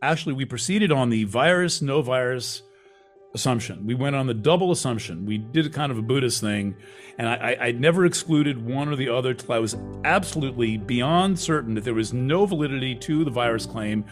actually, we proceeded on the virus, no virus assumption. We went on the double assumption. We did a kind of a Buddhist thing, and I never excluded one or the other till I was absolutely beyond certain that there was no validity to the virus claim.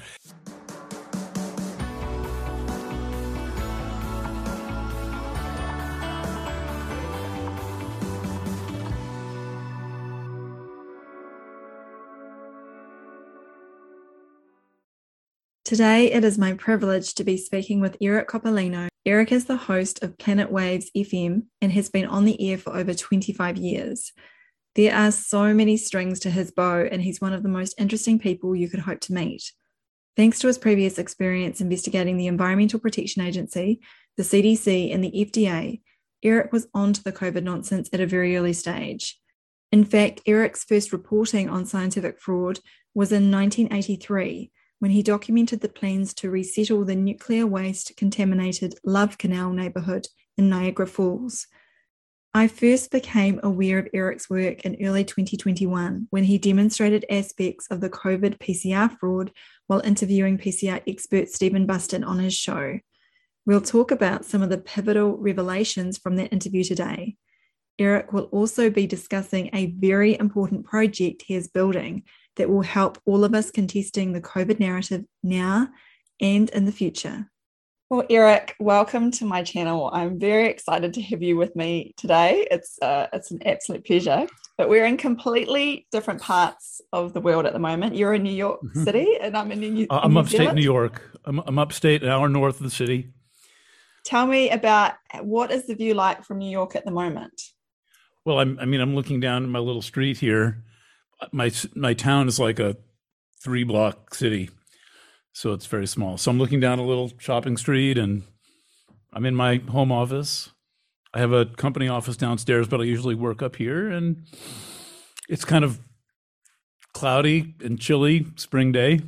Today, it is my privilege to be speaking with Eric Coppolino. Eric is the host of Planet Waves FM and has been on the air for over 25 years. There are so many strings to his bow, and he's one of the most interesting people you could hope to meet. Thanks to his previous experience investigating the Environmental Protection Agency, the CDC, and the FDA, Eric was onto the COVID nonsense at a very early stage. In fact, Eric's first reporting on scientific fraud was in 1983, when he documented the plans to resettle the nuclear waste-contaminated Love Canal neighbourhood in Niagara Falls. I first became aware of Eric's work in early 2021 when he demonstrated aspects of the COVID PCR fraud while interviewing PCR expert Stephen Buston on his show. We'll talk about some of the pivotal revelations from that interview today. Eric will also be discussing a very important project he is building that will help all of us contesting the COVID narrative now and in the future. Well, Eric, welcome to my channel. I'm very excited to have you with me today. It's an absolute pleasure. But we're in completely different parts of the world at the moment. You're in New York City, and I'm in New Zealand. I'm upstate New York. I'm upstate, an hour north of the city. Tell me about what is the view like from New York at the moment? Well, I'm looking down my little street here. My town is like a 3-block city, so it's very small. So I'm looking down a little shopping street, and I'm in my home office. I have a company office downstairs, but I usually work up here, and it's kind of cloudy and chilly spring day.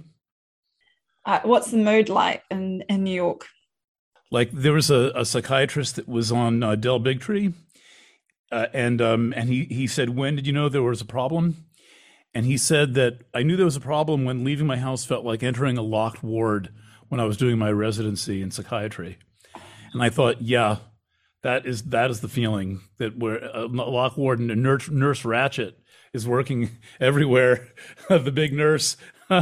What's the mood like in New York? Like, there was a psychiatrist that was on Del Bigtree, and he said, "When did you know there was a problem?" And he said that I knew there was a problem when leaving my house felt like entering a locked ward when I was doing my residency in psychiatry. And I thought, yeah, that is the feeling, that we're a locked ward, and Nurse Ratched is working everywhere, the big nurse,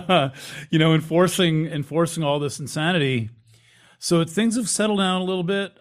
enforcing all this insanity. So things have settled down a little bit.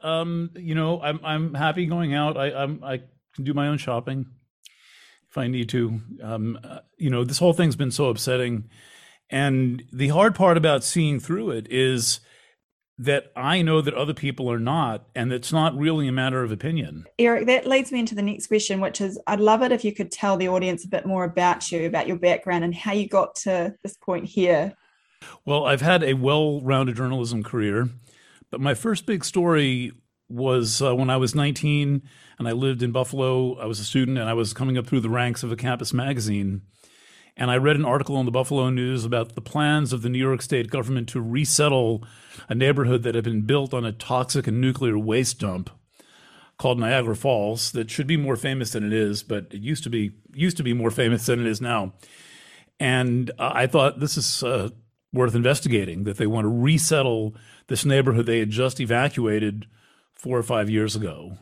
I'm happy going out. I can do my own shopping if I need to. This whole thing's been so upsetting. And the hard part about seeing through it is that I know that other people are not, and it's not really a matter of opinion. Eric, that leads me into the next question, which is, I'd love it if you could tell the audience a bit more about you, about your background and how you got to this point here. Well, I've had a well-rounded journalism career, but my first big story was when I was 19 and I lived in Buffalo. I was a student and I was coming up through the ranks of a campus magazine. And I read an article in the Buffalo News about the plans of the New York State government to resettle a neighborhood that had been built on a toxic and nuclear waste dump called Niagara Falls that should be more famous than it is, but it used to be more famous than it is now. And I thought, this is worth investigating, that they want to resettle this neighborhood they had just evacuated 4 or 5 years ago.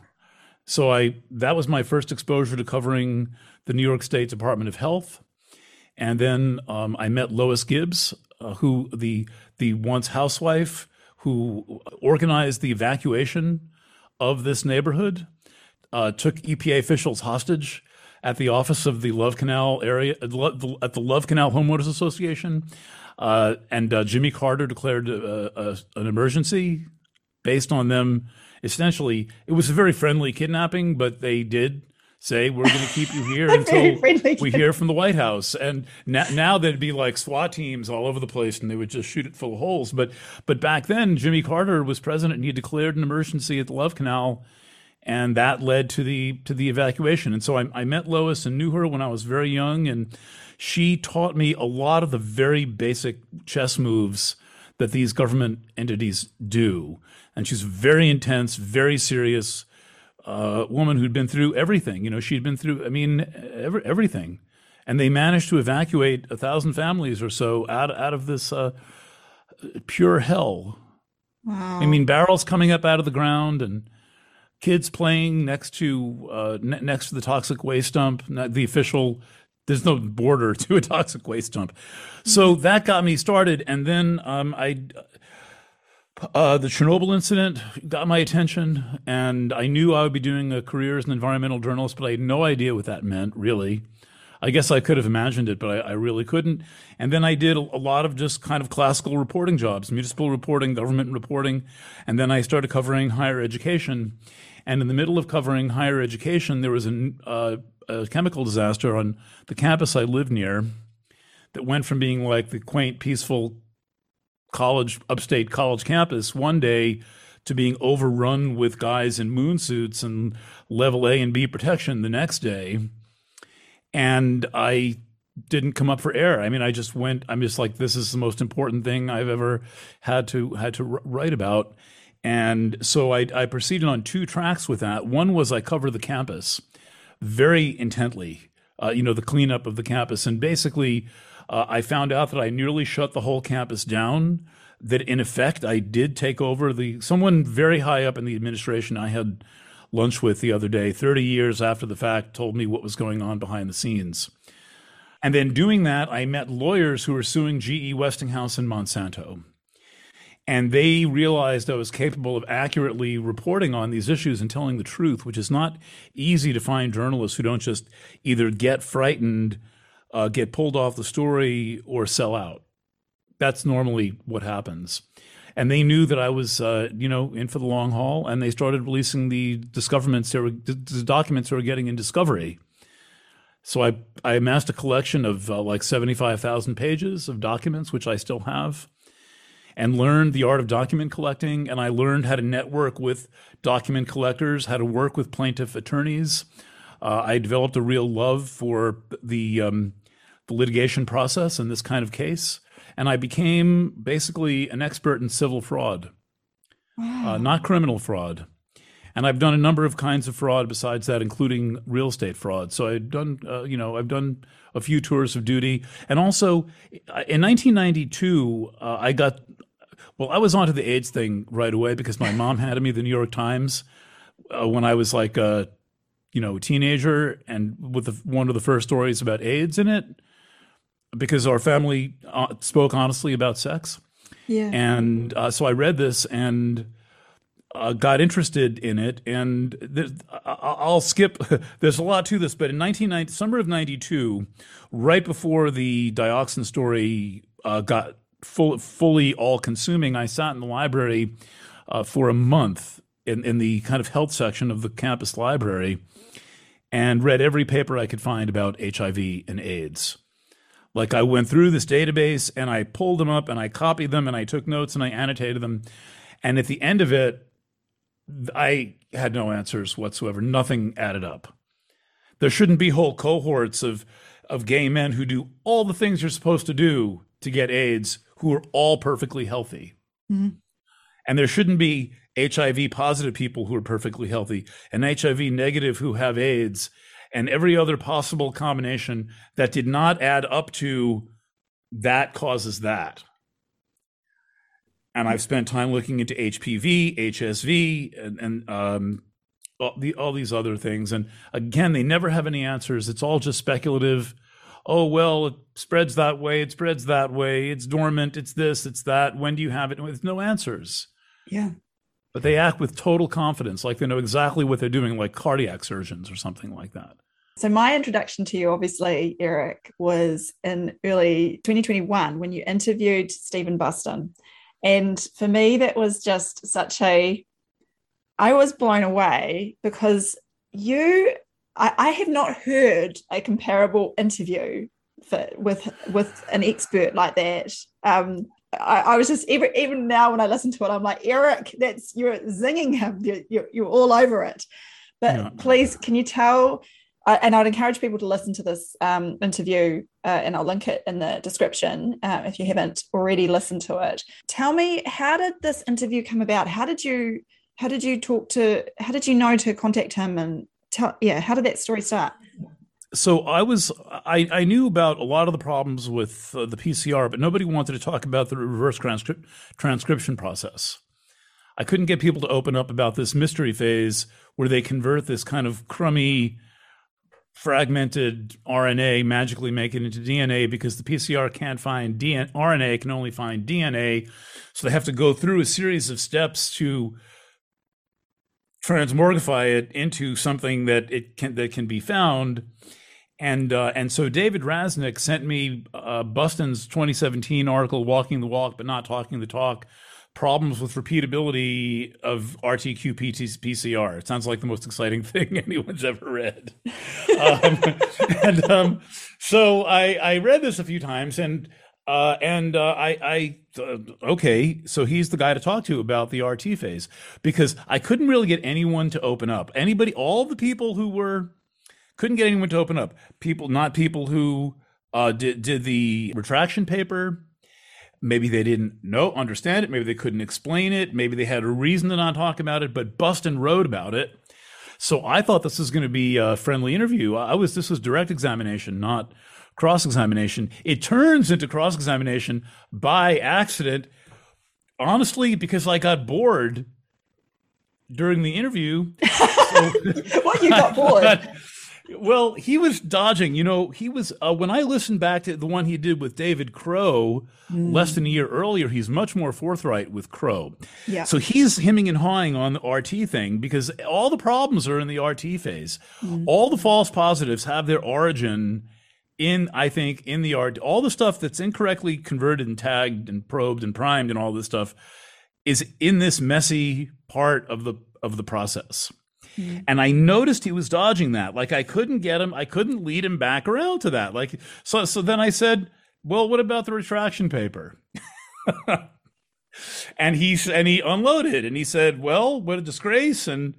So that was my first exposure to covering the New York State Department of Health. And then I met Lois Gibbs, who the once housewife who organized the evacuation of this neighborhood, took EPA officials hostage at the office of the Love Canal area, at the Love Canal Homeowners Association. And Jimmy Carter declared an emergency based on them. Essentially, it was a very friendly kidnapping, but they did say, we're going to keep you here until we hear from the White House. And now there'd be like SWAT teams all over the place, and they would just shoot it full of holes. But back then, Jimmy Carter was president, and he declared an emergency at the Love Canal, and that led to the evacuation. And so I met Lois and knew her when I was very young, and she taught me a lot of the very basic chess moves that these government entities do. And she's very intense, very serious woman who'd been through everything. You know, she'd been through, everything. And they managed to evacuate 1,000 families or so out of this pure hell. Wow. I mean, barrels coming up out of the ground and kids playing next to next to the toxic waste dump. Not the official. There's no border to a toxic waste dump. So that got me started, and then the Chernobyl incident got my attention, and I knew I would be doing a career as an environmental journalist, but I had no idea what that meant, really. I guess I could have imagined it, but I really couldn't. And then I did a lot of just kind of classical reporting jobs, municipal reporting, government reporting, and then I started covering higher education. And in the middle of covering higher education, there was a chemical disaster on the campus I lived near that went from being like the quaint, peaceful upstate college campus one day to being overrun with guys in moon suits and level A and B protection the next day. And I didn't come up for air. I mean, I just went, I'm just like, this is the most important thing I've ever had to write about. And so I proceeded on two tracks with that. One was I covered the campus very intently, the cleanup of the campus. And basically, I found out that I nearly shut the whole campus down, that in effect, I did take over someone very high up in the administration I had lunch with the other day, 30 years after the fact, told me what was going on behind the scenes. And then doing that, I met lawyers who were suing GE, Westinghouse, and Monsanto. And they realized I was capable of accurately reporting on these issues and telling the truth, which is not easy to find journalists who don't just either get frightened, get pulled off the story, or sell out. That's normally what happens. And they knew that I was, in for the long haul, and they started releasing the documents they were getting in discovery. So I amassed a collection of like 75,000 pages of documents, which I still have, and learned the art of document collecting. And I learned how to network with document collectors, how to work with plaintiff attorneys. I developed a real love for the litigation process in this kind of case. And I became basically an expert in civil fraud, not criminal fraud. And I've done a number of kinds of fraud besides that, including real estate fraud. So I've done a few tours of duty. And also in 1992, I was onto the AIDS thing right away because my mom handed me the New York Times when I was like a teenager, and with one of the first stories about AIDS in it, because our family spoke honestly about sex. Yeah. And so I read this and got interested in it. And I'll skip, there's a lot to this, but in summer of 92, right before the dioxin story got fully all-consuming, I sat in the library for a month in the kind of health section of the campus library and read every paper I could find about HIV and AIDS. Like, I went through this database and I pulled them up and I copied them and I took notes and I annotated them. And at the end of it, I had no answers whatsoever. Nothing added up. There shouldn't be whole cohorts of gay men who do all the things you're supposed to do to get AIDS who are all perfectly healthy. Mm-hmm. And there shouldn't be HIV positive people who are perfectly healthy and HIV negative who have AIDS and every other possible combination that did not add up to that causes that. And I've spent time looking into HPV, HSV, and all these other things. And again, they never have any answers. It's all just speculative. Oh, well, it spreads that way. It spreads that way. It's dormant. It's this, it's that. When do you have it? With no answers. Yeah. But they act with total confidence, like they know exactly what they're doing, like cardiac surgeons or something like that. So my introduction to you, obviously, Eric, was in early 2021 when you interviewed Stephen Buston. And for me, that was just I was blown away because I have not heard a comparable interview with an expert like that. I was just, even now when I listen to it, I'm like, Eric, you're zinging him. You're all over it. But yeah. Please, can you tell, and I'd encourage people to listen to this interview, and I'll link it in the description if you haven't already listened to it. Tell me, how did this interview come about? How did you know to contact him, and how did that story start? So I knew about a lot of the problems with the PCR, but nobody wanted to talk about the reverse transcription process. I couldn't get people to open up about this mystery phase where they convert this kind of crummy, fragmented RNA, magically make it into DNA, because the PCR can't find DNA. RNA can only find DNA. So they have to go through a series of steps to transmogrify it into something that can be found. And so David Rasnick sent me Buston's 2017 article, Walking the Walk but Not Talking the Talk, Problems with Repeatability of RT-qPCR. It sounds like the most exciting thing anyone's ever read. So I read this a few times, and okay, so he's the guy to talk to about the RT phase, because I couldn't really get anyone to open up. All the people who were, couldn't get anyone to open up. Not people who did the retraction paper. Maybe they didn't understand it. Maybe they couldn't explain it. Maybe they had a reason to not talk about it, but Buston wrote about it. So I thought this was going to be a friendly interview. This was direct examination, not cross-examination. It turns into cross-examination by accident, honestly, because I got bored during the interview. What, you got bored? Well, he was dodging. He was, when I listened back to the one he did with David Crow less than a year earlier, he's much more forthright with Crow. Yeah. So he's hemming and hawing on the RT thing, because all the problems are in the RT phase. All the false positives have their origin in the RT. All the stuff that's incorrectly converted and tagged and probed and primed and all this stuff is in this messy part of the process. And I noticed he was dodging that. Like, I couldn't lead him back around to that. Like, so then I said, well, what about the retraction paper? and he unloaded, and he said, well, what a disgrace. And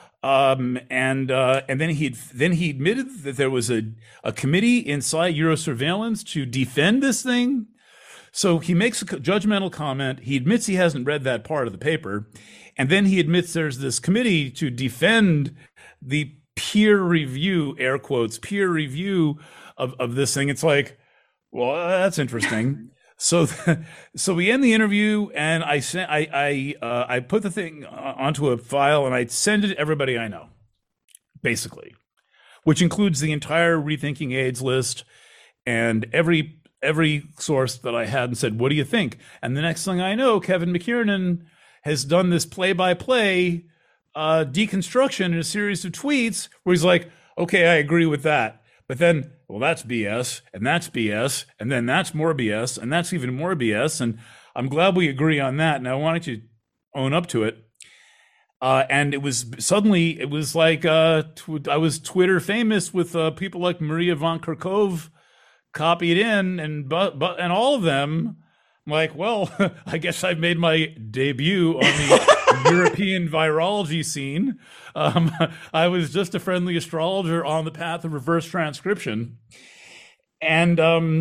then he admitted that there was a committee inside Eurosurveillance to defend this thing. So he makes a judgmental comment. He admits he hasn't read that part of the paper. And then he admits there's this committee to defend the peer review, air quotes, peer review of this thing. It's like, well, that's interesting. So we end the interview, and I put the thing onto a file, and I send it to everybody I know, basically, which includes the entire Rethinking AIDS list and every source that I had, and said, what do you think? And the next thing I know, Kevin McKiernan has done this play-by-play deconstruction in a series of tweets where he's like, okay, I agree with that. But then, well, that's BS, and then that's more BS, and that's even more BS, and I'm glad we agree on that, and I wanted to own up to it. And it was like I was Twitter famous with people like Maria von Kerkhove copied in, and all of them. I'm like, well, I guess I've made my debut on the European virology scene. I was just a friendly astrologer on the path of reverse transcription. And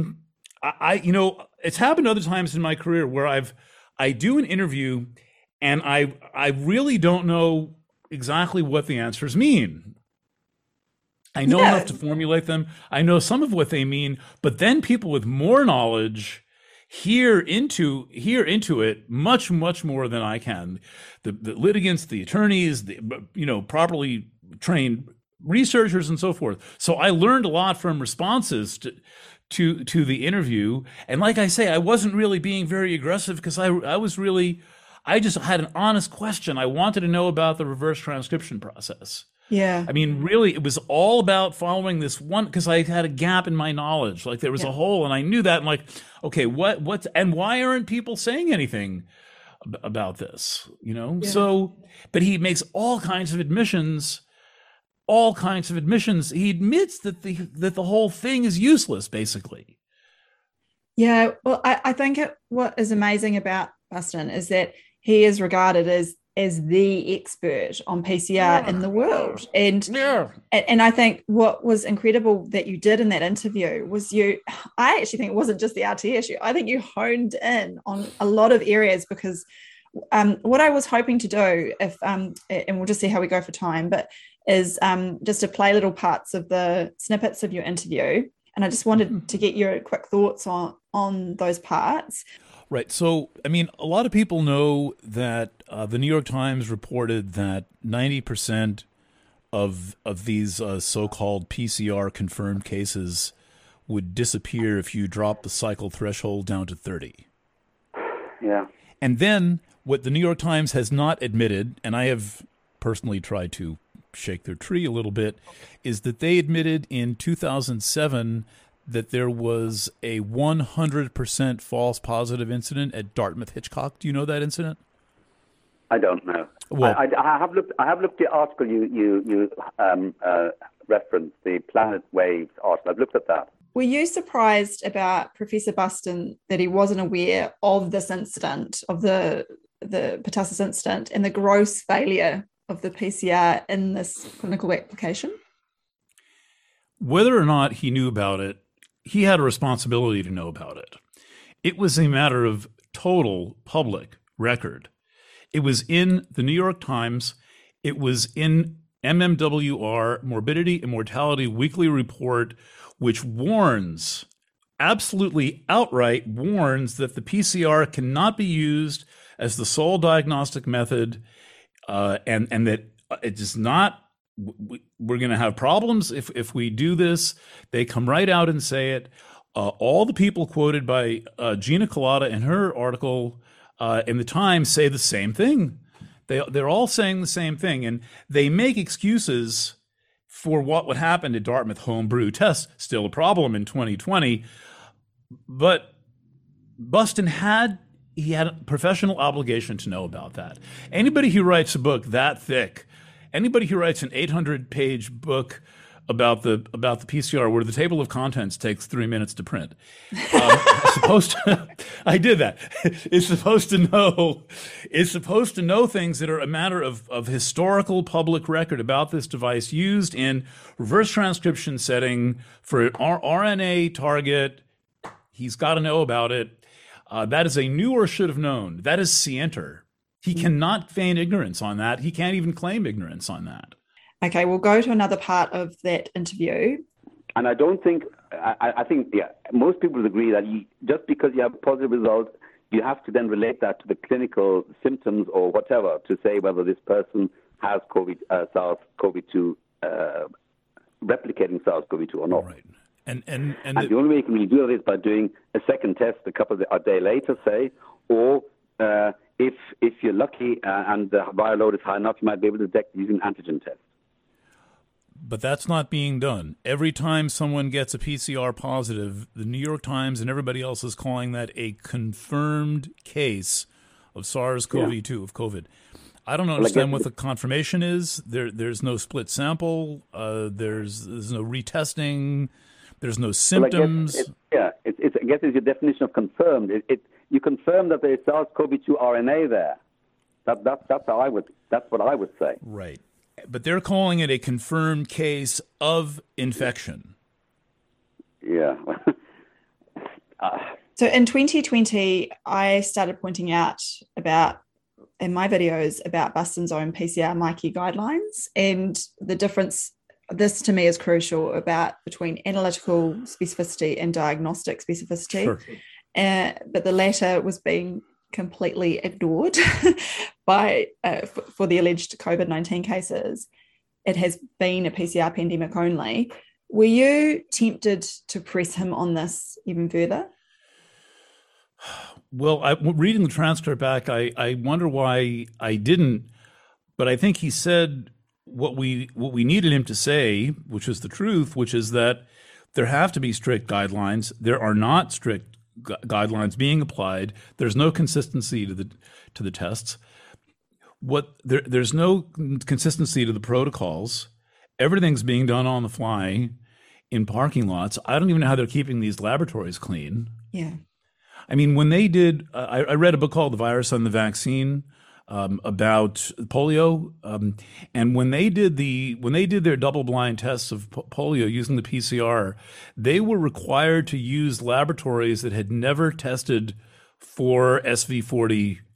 it's happened other times in my career where I do an interview and I really don't know exactly what the answers mean. I know enough to formulate them. I know some of what they mean, but then people with more knowledge hear into it much more than I can. The litigants, the attorneys, properly trained researchers, and so forth. So I learned a lot from responses to the interview. And like I say, I wasn't really being very aggressive, because I just had an honest question. I wanted to know about the reverse transcription process. Yeah. I mean, really, it was all about following this one, because I had a gap in my knowledge. Like, there was a hole, and I knew that. I'm like, okay, and why aren't people saying anything about this? Yeah. So, but he makes all kinds of admissions. He admits that the whole thing is useless, basically. Yeah. Well, I think what is amazing about Buston is that he is regarded as the expert on PCR in the world. And I think what was incredible that you did in that interview was I actually think it wasn't just the RT issue. I think you honed in on a lot of areas, because What I was hoping to do, if and we'll just see how we go for time, but is just to play little parts of the snippets of your interview, and I just wanted to get your quick thoughts on those parts. Right. So, I mean, a lot of people know that the New York Times reported that 90% of these so-called PCR confirmed cases would disappear if you drop the cycle threshold down to 30. Yeah. And then what the New York Times has not admitted, and I have personally tried to shake their tree a little bit, is that they admitted in 2007 that there was a 100% false positive incident at Dartmouth Hitchcock. Do you know that incident? I don't know. Well, I have looked. I have looked at the article you referenced, the Planet Waves article. I've looked at that. Were you surprised about Professor Buston that he wasn't aware of this incident, of the pertussis incident, and the gross failure of the PCR in this clinical application? Whether or not he knew about it, he had a responsibility to know about it. It was a matter of total public record. It was in the New York Times. It was in MMWR, Morbidity and Mortality Weekly Report, which warns, absolutely outright warns, that the PCR cannot be used as the sole diagnostic method, and that it is not. We're going to have problems if we do this. They come right out and say it. All the people quoted by Gina Kolata in her article in the Times say the same thing. They're all saying the same thing, and they make excuses for what would happen to Dartmouth homebrew test. Still a problem in 2020, but Buston had a professional obligation to know about that. Anybody who writes a book that thick, anybody who writes an 800-page book about the PCR where the table of contents takes 3 minutes to print, I did that. Is supposed to know things that are a matter of historical public record about this device used in reverse transcription setting for an RNA target. He's got to know about it. That is a knew or should have known. That is scienter. He cannot feign ignorance on that. He can't even claim ignorance on that. Okay, we'll go to another part of that interview. And I don't think, I think, most people would agree that just because you have a positive result, you have to then relate that to the clinical symptoms or whatever to say whether this person has SARS-CoV-2, replicating SARS-CoV-2 or not. Right. And the only way you can really do that is by doing a second test a day later, say, or if you're lucky and the viral load is high enough, you might be able to detect using an antigen test. But that's not being done. Every time someone gets a PCR positive, the New York Times and everybody else is calling that a confirmed case of SARS-CoV-2, of COVID. I don't understand what the confirmation is. There's no split sample. There's no retesting. There's no symptoms. I guess it's your definition of confirmed. You confirm that there is SARS-CoV-2 RNA there. That's what I would say. Right. But they're calling it a confirmed case of infection. Yeah. So in 2020, I started pointing out in my videos about Buston's own PCR MyCare guidelines and the difference. This to me is crucial between analytical specificity and diagnostic specificity. Sure. But the latter was being completely ignored for the alleged COVID-19 cases. It has been a PCR pandemic only. Were you tempted to press him on this even further? Well, reading the transcript back, I wonder why I didn't. But I think he said what we needed him to say, which is the truth, which is that there have to be strict guidelines. There are not strict guidelines being applied. There's no consistency to the tests. There's no consistency to the protocols. Everything's being done on the fly in parking lots. I don't even know how they're keeping these laboratories clean. Yeah. I mean, when they did, I read a book called The Virus and the Vaccine about polio, and when they did their double-blind tests of polio using the PCR, they were required to use laboratories that had never tested for SV40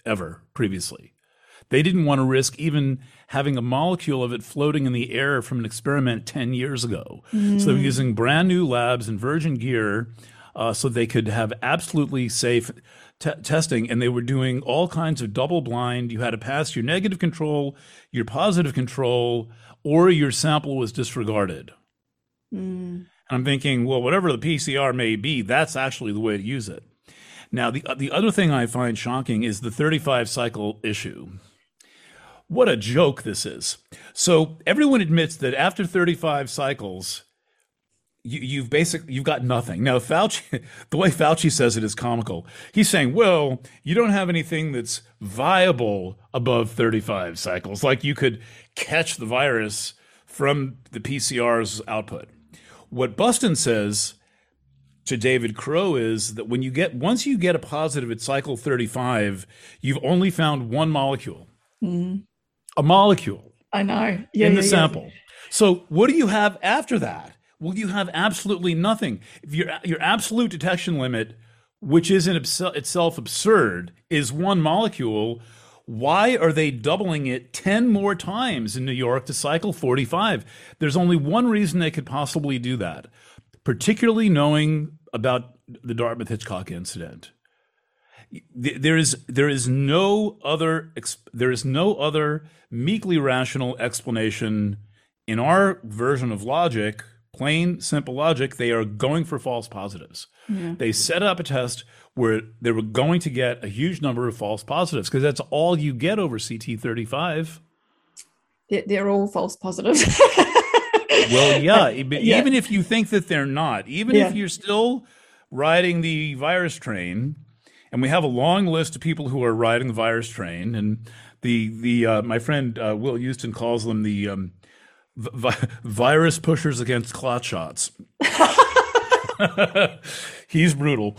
ever previously. They didn't want to risk even having a molecule of it floating in the air from an experiment 10 years ago. So they were using brand new labs and virgin gear so they could have absolutely safe testing. And they were doing all kinds of double blind. You had to pass your negative control, your positive control, or your sample was disregarded. And I'm thinking, well, whatever the PCR may be, that's actually the way to use it. Now, the other thing I find shocking is the 35 cycle issue. What a joke this is. So everyone admits that after 35 cycles, you've got nothing. Now, Fauci, the way Fauci says it is comical. He's saying, well, you don't have anything that's viable above 35 cycles, like you could catch the virus from the PCR's output. What Buston says to David Crow is that once you get a positive at cycle 35, you've only found one molecule. A molecule. I know. In the sample. So what do you have after that? Well, you have absolutely nothing. If your absolute detection limit, which is in itself absurd, is one molecule, why are they doubling it 10 more times in New York to cycle 45? There's only one reason they could possibly do that, particularly knowing about the Dartmouth-Hitchcock incident. There is no other meekly rational explanation in our version of logic, plain simple logic. They are going for false positives. Yeah. They set up a test where they were going to get a huge number of false positives because that's all you get over CT35. They're all false positives. Well, yeah, but even if you think that they're not, even if you're still riding the virus train. And we have a long list of people who are riding the virus train, and my friend Will Houston calls them the virus pushers against clot shots. He's brutal.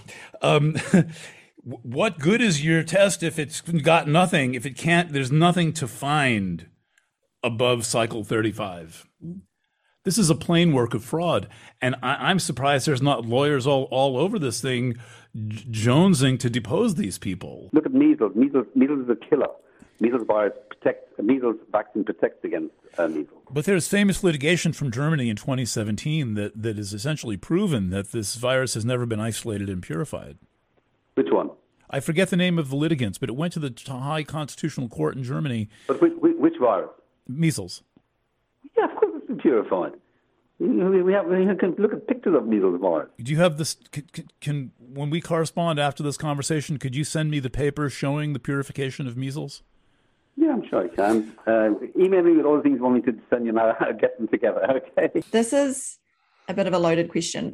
What good is your test if it's got nothing? If it can't, there's nothing to find above cycle 35. This is a plain work of fraud, and I'm surprised there's not lawyers all over this thing jonesing to depose these people. Look at measles. Measles is a killer. Measles vaccine protects against measles. But there's famous litigation from Germany in 2017 that has essentially proven that this virus has never been isolated and purified. Which one? I forget the name of the litigants, but it went to the High Constitutional Court in Germany. But which virus? Measles. Yeah, of course it's been purified. We can look at pictures of measles virus. Do you have this? Can when we correspond after this conversation, could you send me the paper showing the purification of measles? Yeah, I'm sure I can. Email me with all the things you want me to send you now. I'll get them together, okay? This is a bit of a loaded question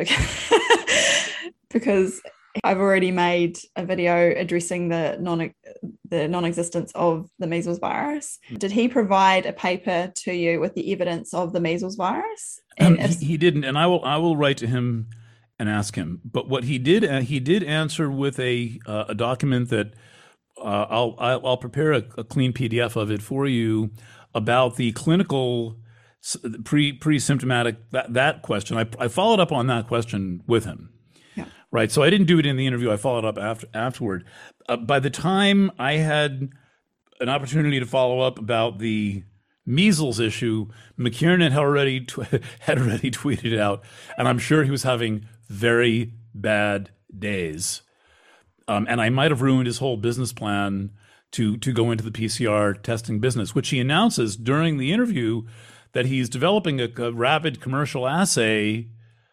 because I've already made a video addressing the non-existence of the measles virus. Did he provide a paper to you with the evidence of the measles virus? And he didn't, and I will write to him and ask him. But what he did answer with a document that I'll prepare a clean PDF of it for you about the clinical pre-symptomatic that question. I followed up on that question with him. Right. So I didn't do it in the interview. I followed up afterward. By the time I had an opportunity to follow up about the measles issue, McKiernan had already tweeted it out, and I'm sure he was having very bad days. And I might have ruined his whole business plan to go into the PCR testing business, which he announces during the interview that he's developing a rapid commercial assay.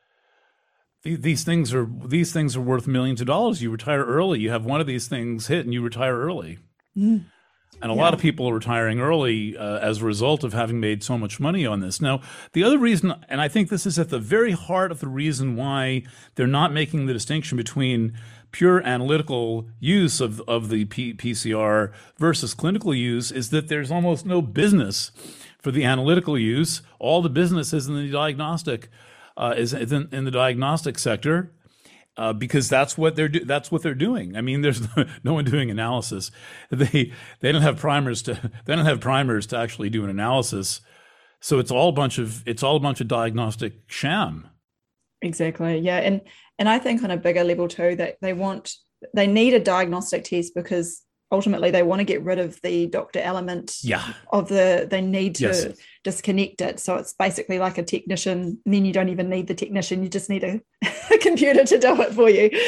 These things are worth millions of dollars. You retire early. You have one of these things hit, and you retire early. And a lot of people are retiring early as a result of having made so much money on this. Now, the other reason, and I think this is at the very heart of the reason why they're not making the distinction between pure analytical use of the PCR versus clinical use, is that there's almost no business for the analytical use. All the business is in the diagnostic. Is in the diagnostic sector, because that's what they're doing. I mean, there's no one doing analysis. They don't have primers to actually do an analysis. So it's all a bunch of diagnostic sham. Exactly. Yeah, and I think on a bigger level too, that they need a diagnostic test because ultimately they want to get rid of the doctor element of they need to disconnect it. So it's basically like a technician, and then you don't even need the technician, you just need a computer to do it for you.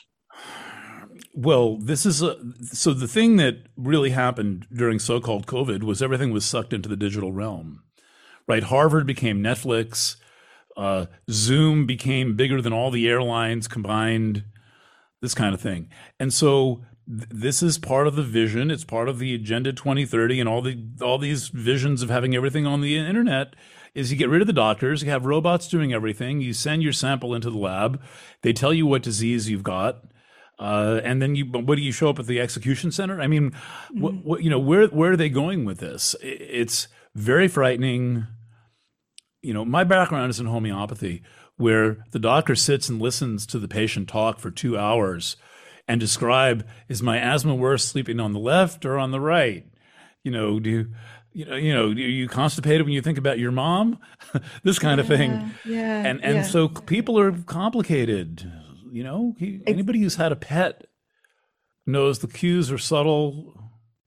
Well, so the thing that really happened during so-called COVID was everything was sucked into the digital realm, right? Harvard became Netflix. Zoom became bigger than all the airlines combined, this kind of thing. And so this is part of the vision. It's part of the Agenda 2030 and all these visions of having everything on the internet is you get rid of the doctors, you have robots doing everything, you send your sample into the lab, they tell you what disease you've got, and then what do you show up at the execution center? I mean, where are they going with this? It's very frightening. My background is in homeopathy, where the doctor sits and listens to the patient talk for 2 hours and describe, is my asthma worse sleeping on the left or on the right? Do you constipated when you think about your mom? This kind of thing. So people are complicated. Anybody who's had a pet knows the cues are subtle.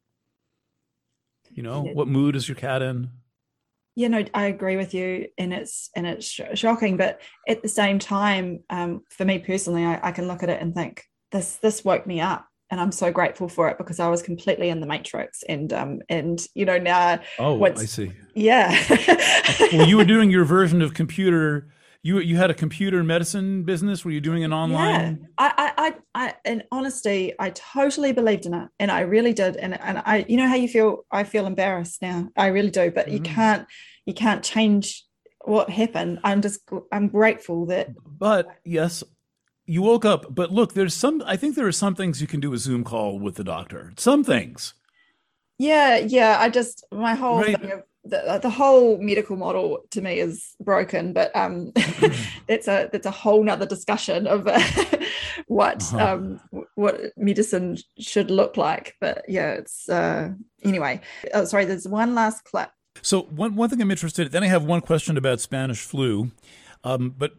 What mood is your cat in? I agree with you, and it's shocking, but at the same time, for me personally, I can look at it and think this woke me up, and I'm so grateful for it because I was completely in the matrix, and now. Oh, I see. Yeah. Well, you were doing your version of computer. You had a computer medicine business. Were you doing an online? Yeah, I in honesty, I totally believed in it, and I really did. And I, how you feel. I feel embarrassed now. I really do. But you can't change what happened. I'm grateful that. But yes, you woke up. But look, I think there are some things you can do a Zoom call with the doctor. Some things. Yeah. My whole thing of. The whole medical model to me is broken, but that's a whole nother discussion of what medicine should look like. But yeah, it's anyway. Oh, sorry, there's one last clip. So one thing I'm interested in, then I have one question about Spanish flu. But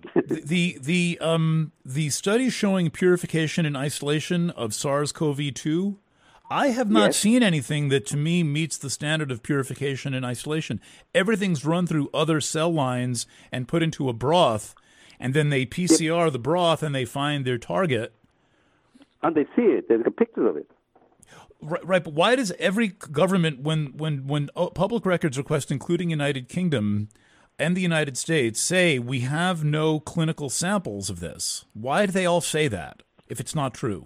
the studies showing purification and isolation of SARS-CoV-2. I have not seen anything that to me meets the standard of purification and isolation. Everything's run through other cell lines and put into a broth, and then they PCR the broth and they find their target. And they see it. There's a picture of it. Right, but why does every government, when public records request, including United Kingdom and the United States, say we have no clinical samples of this? Why do they all say that if it's not true?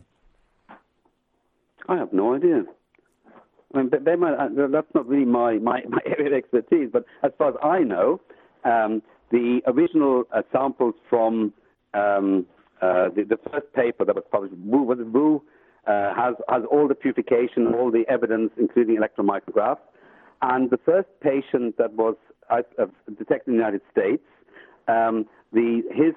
I have no idea. I mean, that's not really my area of expertise. But as far as I know, the original samples from the first paper that was published, Wu, has all the purification, all the evidence, including electron micrographs. And the first patient that was detected in the United States, his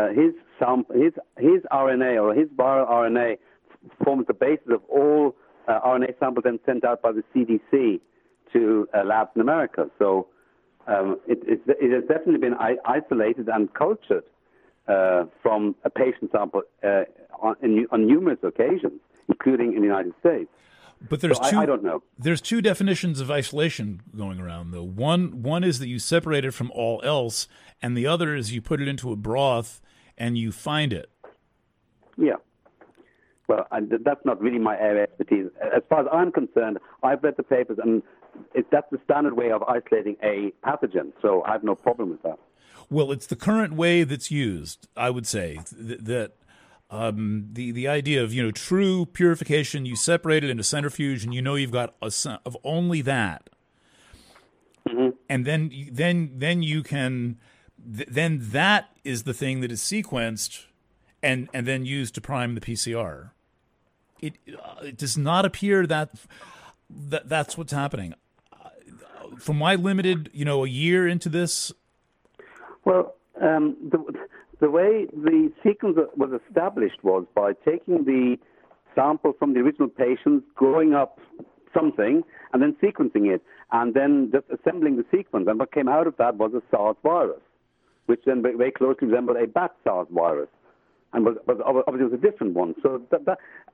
RNA or his viral RNA forms the basis of all RNA samples then sent out by the CDC to labs in America. So it has definitely been isolated and cultured from a patient sample on numerous occasions, including in the United States. But there's I don't know. There's two definitions of isolation going around, though. One is that you separate it from all else, and the other is you put it into a broth and you find it. Yeah. Well, that's not really my area of expertise. As far as I'm concerned, I've read the papers, and that's the standard way of isolating a pathogen, so I have no problem with that. Well, it's the current way that's used, I would say, that the idea of, true purification, you separate it into centrifuge, and you've got of only that. Mm-hmm. And then you can, then that is the thing that is sequenced and then used to prime the PCR. It does not appear that's what's happening. From my limited, a year into this. Well, the way the sequence was established was by taking the sample from the original patients, growing up something, and then sequencing it, and then just assembling the sequence. And what came out of that was a SARS virus, which then very closely resembled a bat SARS virus, and obviously was a different one. So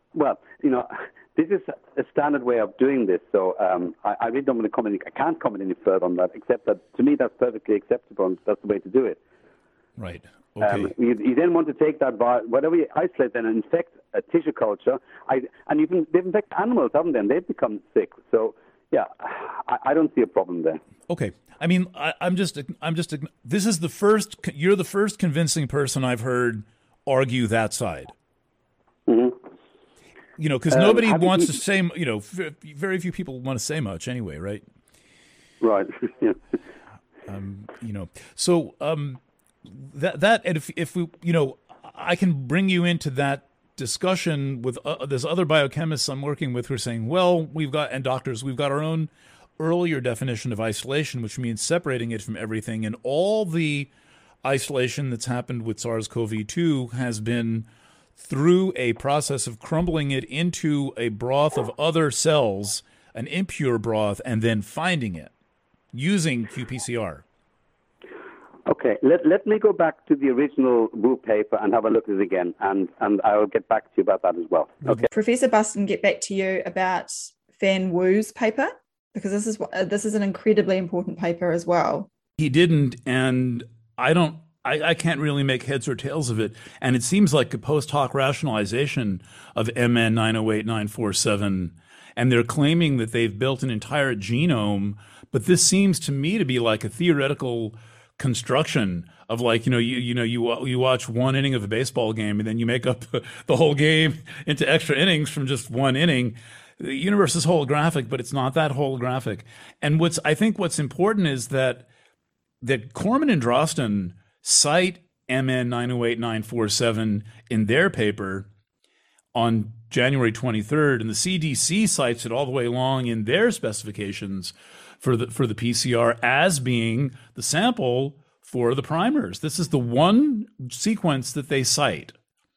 Well, this is a standard way of doing this, so I really don't want to comment. I can't comment any further on that, except that to me that's perfectly acceptable, and that's the way to do it. Right. Okay. You then want to take that whatever you isolate and infect a tissue culture, and they've infected animals, haven't they? And they've become sick. So, yeah, I don't see a problem there. Okay. I mean, I'm just. This is the first. You're the first convincing person I've heard argue that side. Mm-hmm. Because nobody wants to say. Very few people want to say much anyway, right? Right. Yeah. So that and if we, I can bring you into that discussion with there's other biochemists I'm working with who are saying, well, we've got our own earlier definition of isolation, which means separating it from everything, and all the isolation that's happened with SARS-CoV-2 has been through a process of crumbling it into a broth of other cells, an impure broth, and then finding it using qPCR. Okay, let me go back to the original Wu paper and have a look at it again, and I'll get back to you about that as well. Okay. Professor Buston, get back to you about Fan Wu's paper, because this is an incredibly important paper as well. He didn't, and I can't really make heads or tails of it, and it seems like a post hoc rationalization of MN 908-947, and they're claiming that they've built an entire genome, but this seems to me to be like a theoretical construction of like, you watch one inning of a baseball game and then you make up the whole game into extra innings from just one inning. The universe is holographic, but it's not that holographic. And I think what's important is that Corman and Drosten cite MN 908-947 in their paper on January 23rd, and the CDC cites it all the way along in their specifications for the PCR as being the sample for the primers. This is the one sequence that they cite.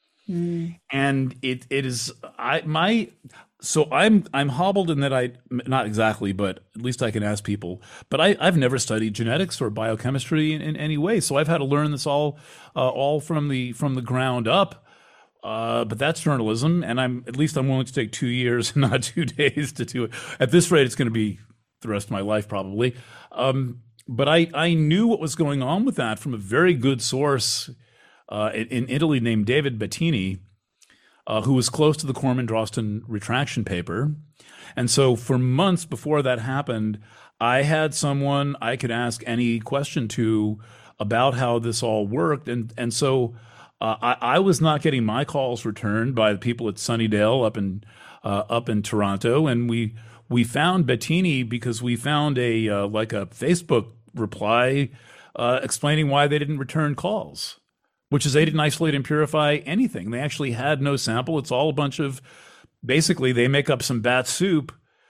And it is I'm hobbled in that not exactly, but at least I can ask people, but I've never studied genetics or biochemistry in any way, so I've had to learn this all from the ground up. But that's journalism, and I'm willing to take 2 years and not 2 days to do it. At this rate, it's going to be the rest of my life probably. But I knew what was going on with that from a very good source in Italy named David Bettini, who was close to the Corman-Drosten retraction paper. And so for months before that happened, I had someone I could ask any question to about how this all worked. And so I was not getting my calls returned by the people at Sunnydale up in Toronto. And we found Bettini because we found a Facebook reply explaining why they didn't return calls, which is they didn't isolate and purify anything. They actually had no sample. It's all a bunch of, basically they make up some bat soup,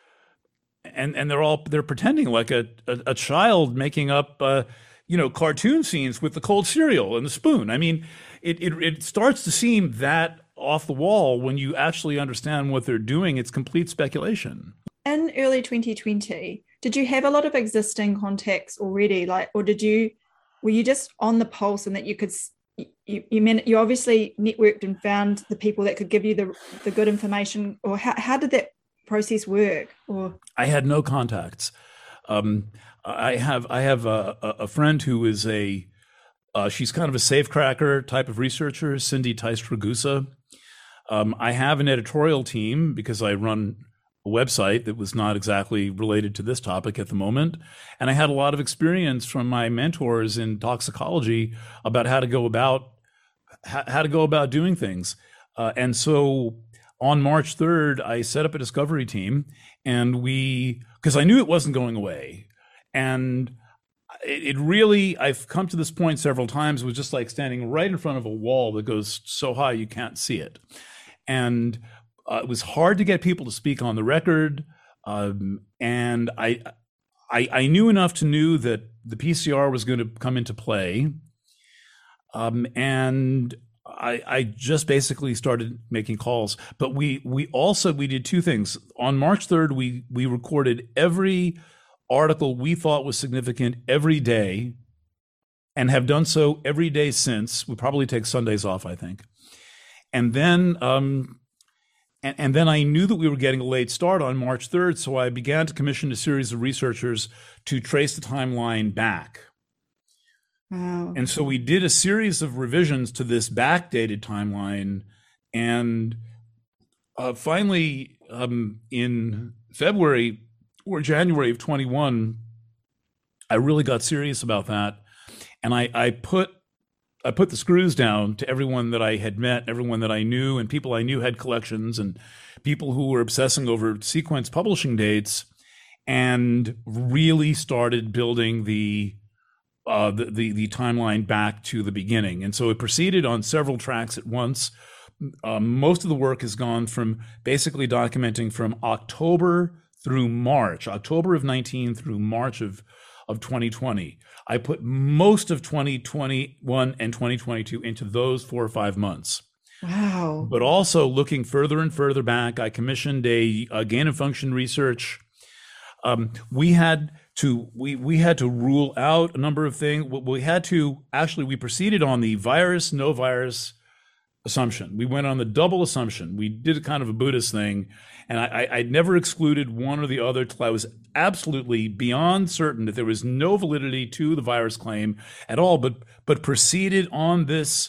and they're pretending like a child making up cartoon scenes with the cold cereal and the spoon. I mean, it starts to seem that off the wall when you actually understand what they're doing. It's complete speculation. In early 2020, did you have a lot of existing contacts already, or were you just on the pulse and that you could? You obviously networked and found the people that could give you the good information, or how did that process work? Or I had no contacts. I have a friend who is she's kind of a safecracker type of researcher, Cindy Tystra-Gusa. I have an editorial team because I run a website that was not exactly related to this topic at the moment. And I had a lot of experience from my mentors in toxicology about how to go about doing things. And so on March 3rd, I set up a discovery team, and because I knew it wasn't going away. And it really, I've come to this point several times, it was just like standing right in front of a wall that goes so high you can't see it. And it was hard to get people to speak on the record, and I knew enough to know that the PCR was going to come into play, and I just basically started making calls. But we did two things. On March 3rd, we recorded every article we thought was significant every day, and have done so every day since. We probably take Sundays off, I think, and then. And then I knew that we were getting a late start on March 3rd, so I began to commission a series of researchers to trace the timeline back. Wow. And so we did a series of revisions to this backdated timeline. And finally, in February or January of 21, I really got serious about that. And I put the screws down to everyone that I had met, everyone that I knew, and people I knew had collections, and people who were obsessing over sequence publishing dates, and really started building the timeline back to the beginning. And so it proceeded on several tracks at once. Most of the work has gone from basically documenting from October through March, October of 19 through March of 2020. I put most of 2021 and 2022 into those 4 or 5 months. Wow. But also looking further and further back, I commissioned a gain of function research. We had to rule out a number of things. We proceeded on the virus, no virus assumption. We went on the double assumption. We did a kind of a Buddhist thing, and I'd never excluded one or the other till I was absolutely beyond certain that there was no validity to the virus claim at all, but proceeded on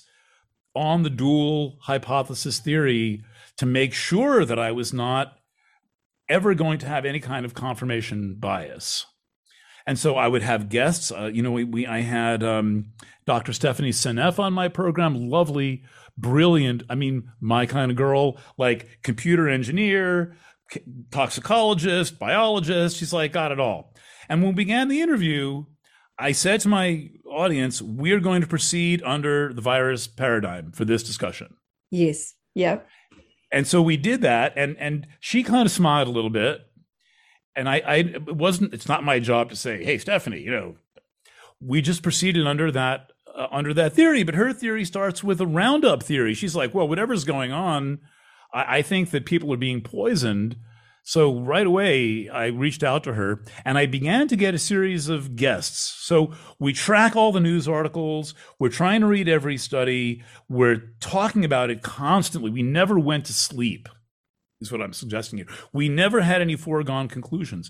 the dual hypothesis theory to make sure that I was not ever going to have any kind of confirmation bias. And so I would have guests. I had Dr. Stephanie Seneff on my program, lovely, brilliant, my kind of girl, like computer engineer, toxicologist, biologist. She's like, got it all. And when we began the interview, I said to my audience, we're going to proceed under the virus paradigm for this discussion. Yes. Yep. And so we did that, and she kind of smiled a little bit. And it's not my job to say, hey, Stephanie, we just proceeded under that theory, but her theory starts with a roundup theory. She's like, well, whatever's going on, I think that people are being poisoned. So right away, I reached out to her and I began to get a series of guests. So we track all the news articles. We're trying to read every study. We're talking about it constantly. We never went to sleep, is what I'm suggesting here. We never had any foregone conclusions.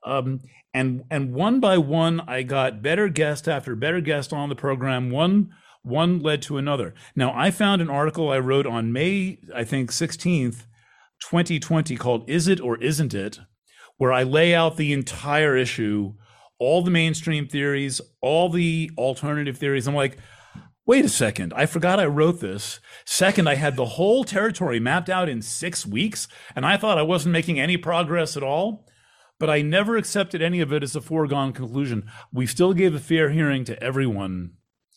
And one by one, I got better guest after better guest on the program. One led to another. Now, I found an article I wrote on May, I think, 16th, 2020 called Is It or Isn't It?, where I lay out the entire issue, all the mainstream theories, all the alternative theories. I'm like, wait a second, I forgot I wrote this. Second, I had the whole territory mapped out in 6 weeks, and I thought I wasn't making any progress at all. But I never accepted any of it as a foregone conclusion. We still gave a fair hearing to everyone.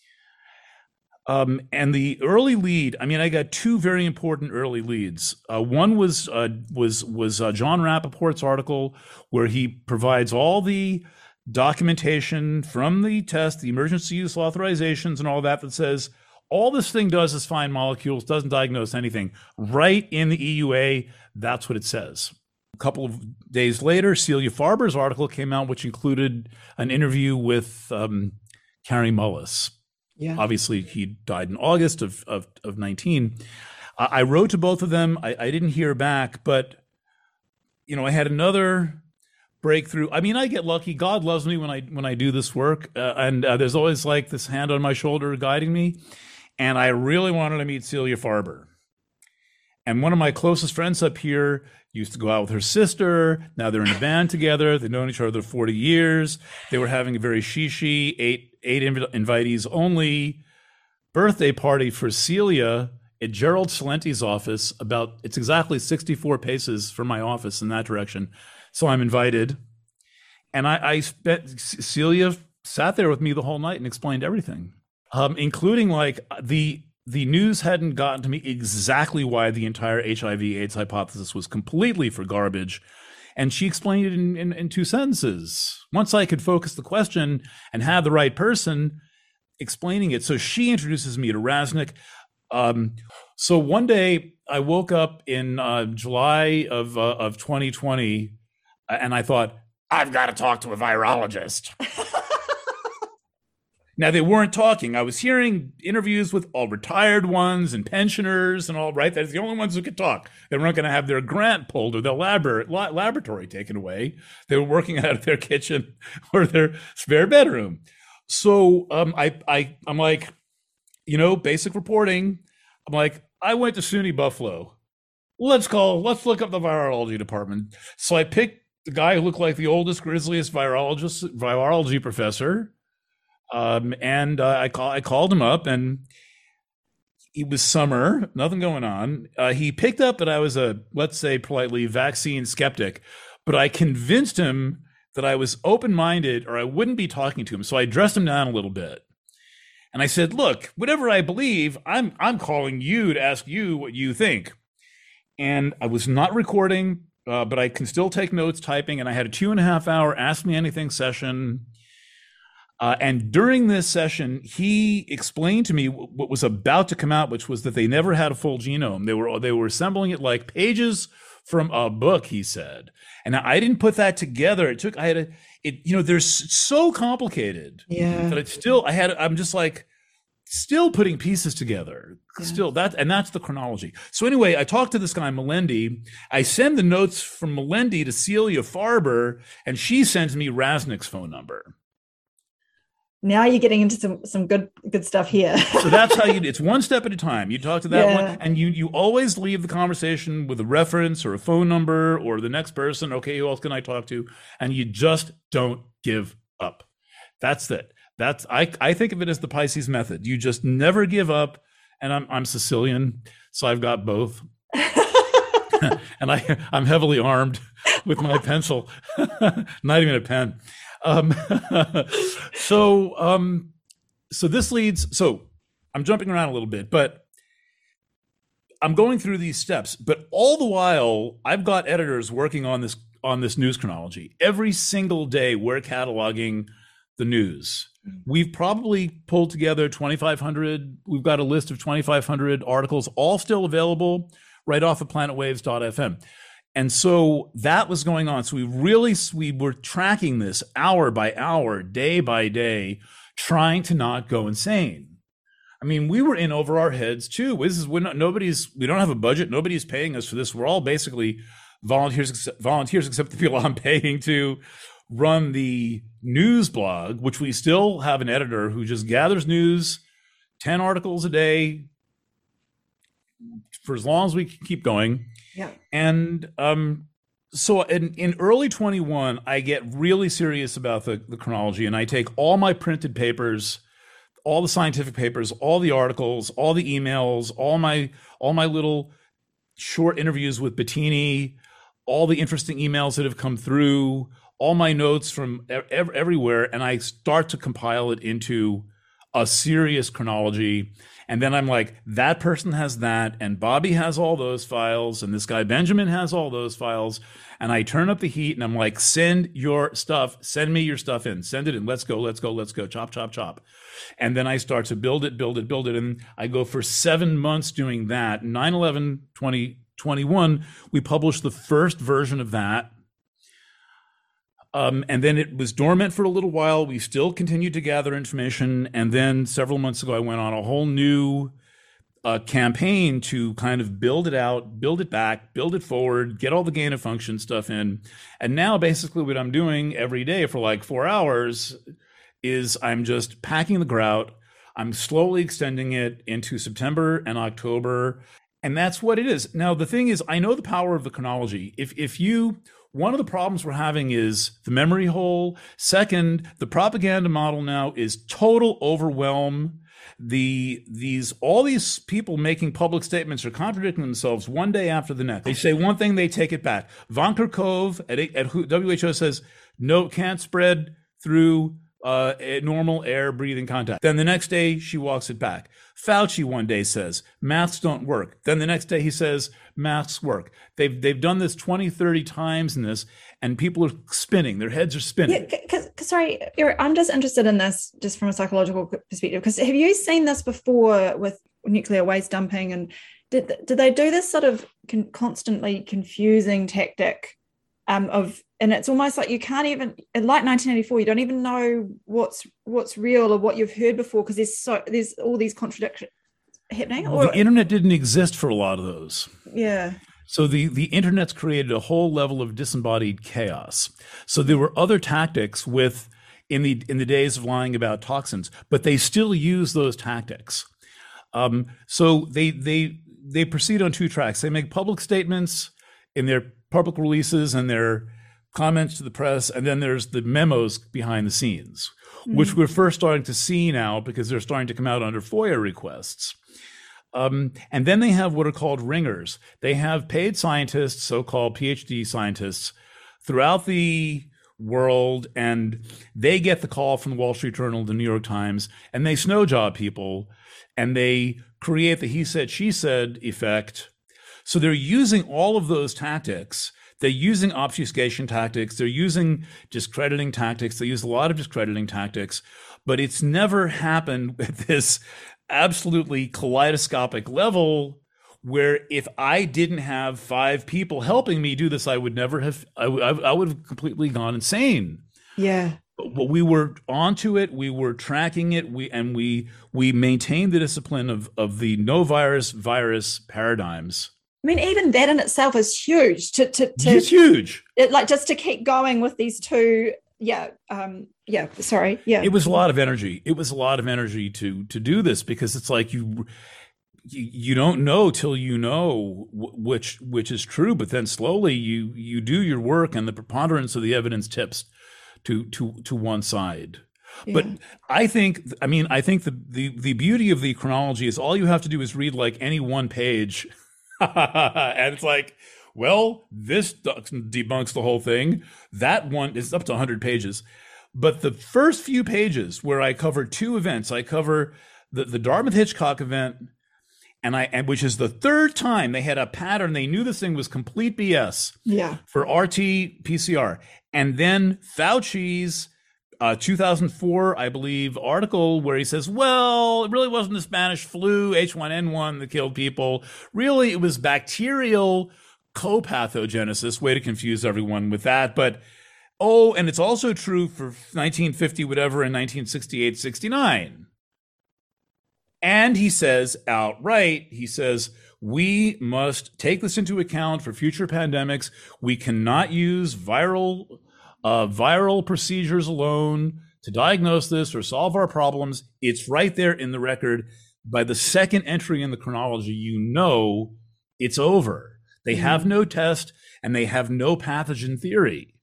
And the early lead, I got 2 very important early leads. One was John Rappaport's article, where he provides all the documentation from the test, the emergency use authorizations and all that says all this thing does is find molecules, doesn't diagnose anything. Right in the EUA, that's what it says. A couple of days later, Celia Farber's article came out, which included an interview with Kary Mullis. Yeah. Obviously, he died in August of 19. I wrote to both of them. I didn't hear back, but I had another breakthrough. I get lucky. God loves me when I do this work, and there's always like this hand on my shoulder guiding me. And I really wanted to meet Celia Farber. And one of my closest friends up here used to go out with her sister. Now they're in a band together. They've known each other 40 years. They were having a very she eight invitees only birthday party for Celia at Gerald Celenti's office. It's exactly 64 paces from my office in that direction. So I'm invited. And Celia sat there with me the whole night and explained everything, including like the news hadn't gotten to me exactly why the entire HIV/AIDS hypothesis was completely for garbage. And she explained it in 2 sentences. Once I could focus the question and have the right person explaining it. So she introduces me to Raznik. So one day I woke up in July of 2020, and I thought, I've got to talk to a virologist. Now, they weren't talking. I was hearing interviews with all retired ones and pensioners and all, right? That's the only ones who could talk. They weren't going to have their grant pulled or their laboratory taken away. They were working out of their kitchen or their spare bedroom. So I'm like, basic reporting. I'm like, I went to SUNY Buffalo. Let's look up the virology department. So I picked the guy who looked like the oldest, grisliest virology professor. I called him up, and it was summer, nothing going on. He picked up that I was let's say politely, vaccine skeptic, but I convinced him that I was open-minded or I wouldn't be talking to him. So I dressed him down a little bit. And I said, look, whatever I believe, I'm calling you to ask you what you think. And I was not recording, but I can still take notes typing. And I had a 2.5-hour Ask Me Anything session. And during this session, he explained to me what was about to come out, which was that they never had a full genome. They were assembling it like pages from a book, he said. And I didn't put that together. They're so complicated. Yeah. That I'm just like still putting pieces together. Yeah. That's the chronology. So anyway, I talked to this guy, Melendi. I send the notes from Melendi to Celia Farber, and she sends me Raznick's phone number. Now you're getting into some good stuff here. So that's how it's one step at a time. You talk to that one, and you always leave the conversation with a reference or a phone number or the next person. Okay, who else can I talk to? And you just don't give up. That's it. I think of it as the Pisces method. You just never give up. And I'm Sicilian, so I've got both. And I'm heavily armed with my pencil, not even a pen. So this leads, so I'm jumping around a little bit, but I'm going through these steps, but all the while I've got editors working on this news chronology. Every single day we're cataloging the news. We've probably pulled together 2,500. We've got a list of 2,500 articles, all still available right off of planetwaves.fm. And so that was going on. So we were tracking this hour by hour, day by day, trying to not go insane. I mean, we were in over our heads too. We don't have a budget. Nobody's paying us for this. We're all basically volunteers except the people I'm paying to run the news blog, which we still have an editor who just gathers news, 10 articles a day for as long as we can keep going. Yeah. And so in early 21, I get really serious about the chronology, and I take all my printed papers, all the scientific papers, all the articles, all the emails, all my little short interviews with Bettini, all the interesting emails that have come through, all my notes from everywhere, and I start to compile it into a serious chronology. And then I'm like, that person has that, and Bobby has all those files, and this guy Benjamin has all those files. And I turn up the heat, and I'm like, send me your stuff in, send it in, let's go, chop, chop, chop. And then I start to build it. And I go for 7 months doing that. 9/11/2021, we published the first version of that. And then it was dormant for a little while. We still continued to gather information. And then several months ago, I went on a whole new campaign to kind of build it out, build it back, build it forward, get all the gain of function stuff in. And now basically what I'm doing every day for like 4 hours is I'm just packing the grout. I'm slowly extending it into September and October. And that's what it is. Now, the thing is, I know the power of the chronology. One of the problems we're having is the memory hole. Second, the propaganda model now is total overwhelm. All these people making public statements are contradicting themselves one day after the next. They say one thing, they take it back. Von Kerkhove at WHO says, no, can't spread through normal air breathing contact. Then the next day she walks it back. Fauci one day says masks don't work. Then the next day he says masks work. They've done this 20, 30 times in this, and people are spinning. Their heads are spinning. Yeah, sorry, Eric, I'm just interested in this just from a psychological perspective, because have you seen this before with nuclear waste dumping? And did they do this sort of constantly confusing tactic And it's almost like you can't even, like 1984, you don't even know what's real or what you've heard before, because there's all these contradictions happening. Well, the internet didn't exist for a lot of those. Yeah. So the internet's created a whole level of disembodied chaos. So there were other tactics in the days of lying about toxins, but they still use those tactics. So they proceed on two tracks. They make public statements in their public releases and their comments to the press, and then there's the memos behind the scenes, which we're first starting to see now because they're starting to come out under FOIA requests. And then they have what are called ringers. They have paid scientists, so-called PhD scientists, throughout the world, and they get the call from the Wall Street Journal, the New York Times, and they snow job people, and they create the he said, she said effect. So they're using all of those tactics. They're using obfuscation tactics. They're using discrediting tactics. They use a lot of discrediting tactics, but it's never happened at this absolutely kaleidoscopic level where if I didn't have 5 people helping me do this, I would never have, I would have completely gone insane. Yeah. But we were onto it. We were tracking it. We maintained the discipline of the no virus paradigms. I mean, even that in itself is huge. It's huge. Just to keep going with these two. Yeah. Sorry. Yeah. It was a lot of energy. It was a lot of energy to do this, because it's like you don't know till you know which is true, but then slowly you do your work, and the preponderance of the evidence tips to one side. Yeah. But I think the beauty of the chronology is all you have to do is read like any one page. And it's like, well, this debunks the whole thing. That one is up to 100 pages. But the first few pages where I cover 2 events, I cover the Dartmouth-Hitchcock event, and which is the 3rd time they had a pattern. They knew this thing was complete BS. Yeah. For RT-PCR. And then Fauci's 2004, I believe, article where he says, well, it really wasn't the Spanish flu, H1N1 that killed people. Really, it was bacterial copathogenesis. Way to confuse everyone with that. But, and it's also true for 1950, whatever, and 1968, 69. And he says outright, we must take this into account for future pandemics. We cannot use viral procedures alone to diagnose this or solve our problems. It's right there in the record. By the second entry in the chronology, you know it's over. They have no test, and they have no pathogen theory.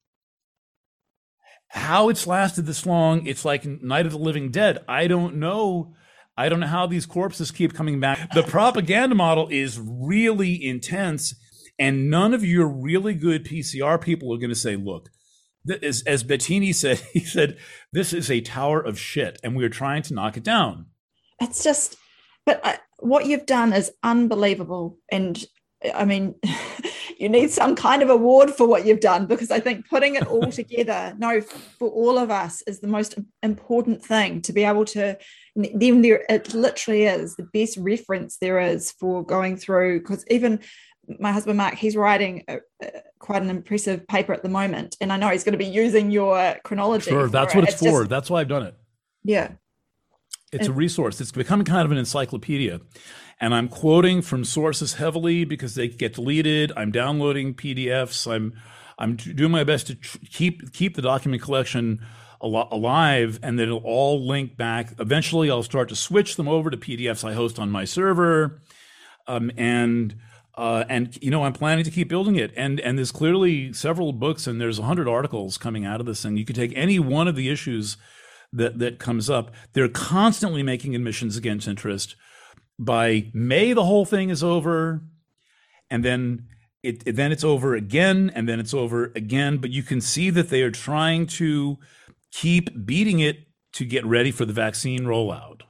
How it's lasted this long, it's like Night of the Living Dead. I don't know how these corpses keep coming back. The propaganda model is really intense, and none of your really good PCR people are going to say, look, as Bettini said, he said, this is a tower of shit, and we're trying to knock it down. It's just, but what you've done is unbelievable. And I mean, you need some kind of award for what you've done, because I think putting it all together, for all of us, is the most important thing, to be able to, then it literally is the best reference there is for going through, because even my husband, Mark, he's writing quite an impressive paper at the moment, and I know he's going to be using your chronology. Sure, that's what it's for. That's why I've done it. Yeah. It's a resource. It's becoming kind of an encyclopedia. And I'm quoting from sources heavily because they get deleted. I'm downloading PDFs. I'm doing my best to keep the document collection alive, and then it'll all link back. Eventually, I'll start to switch them over to PDFs I host on my server. And I'm planning to keep building it. And there's clearly several books, and there's 100 articles coming out of this. And you could take any one of the issues that comes up. They're constantly making admissions against interest. By May, the whole thing is over, and then it's over again, and then it's over again. But you can see that they are trying to keep beating it to get ready for the vaccine rollout.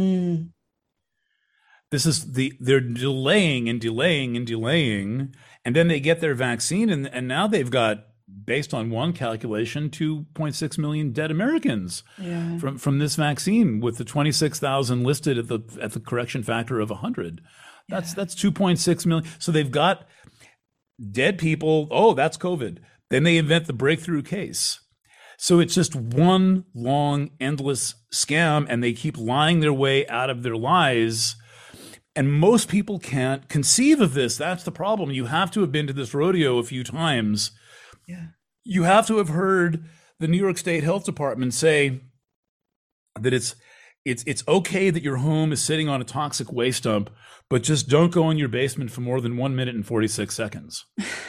This is they're delaying and delaying and delaying, and then they get their vaccine, and now they've got, based on one calculation, 2.6 million dead Americans from this vaccine, with the 26,000 listed at the correction factor of 100. That's 2.6 million. So they've got dead people. Oh, that's COVID. Then they invent the breakthrough case. So it's just one long, endless scam, and they keep lying their way out of their lies. And most people can't conceive of this. That's the problem. You have to have been to this rodeo a few times. Yeah. You have to have heard the New York State Health Department say that it's okay that your home is sitting on a toxic waste dump, but just don't go in your basement for more than 1 minute and 46 seconds.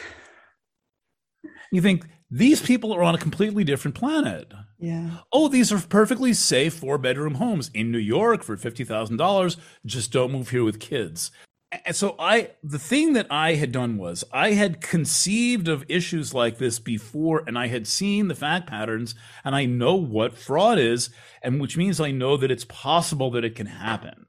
You think these people are on a completely different planet. Yeah. Oh, these are perfectly safe 4-bedroom homes in New York for $50,000. Just don't move here with kids. And so the thing that I had done was I had conceived of issues like this before, and I had seen the fact patterns, and I know what fraud is, and which means I know that it's possible that it can happen.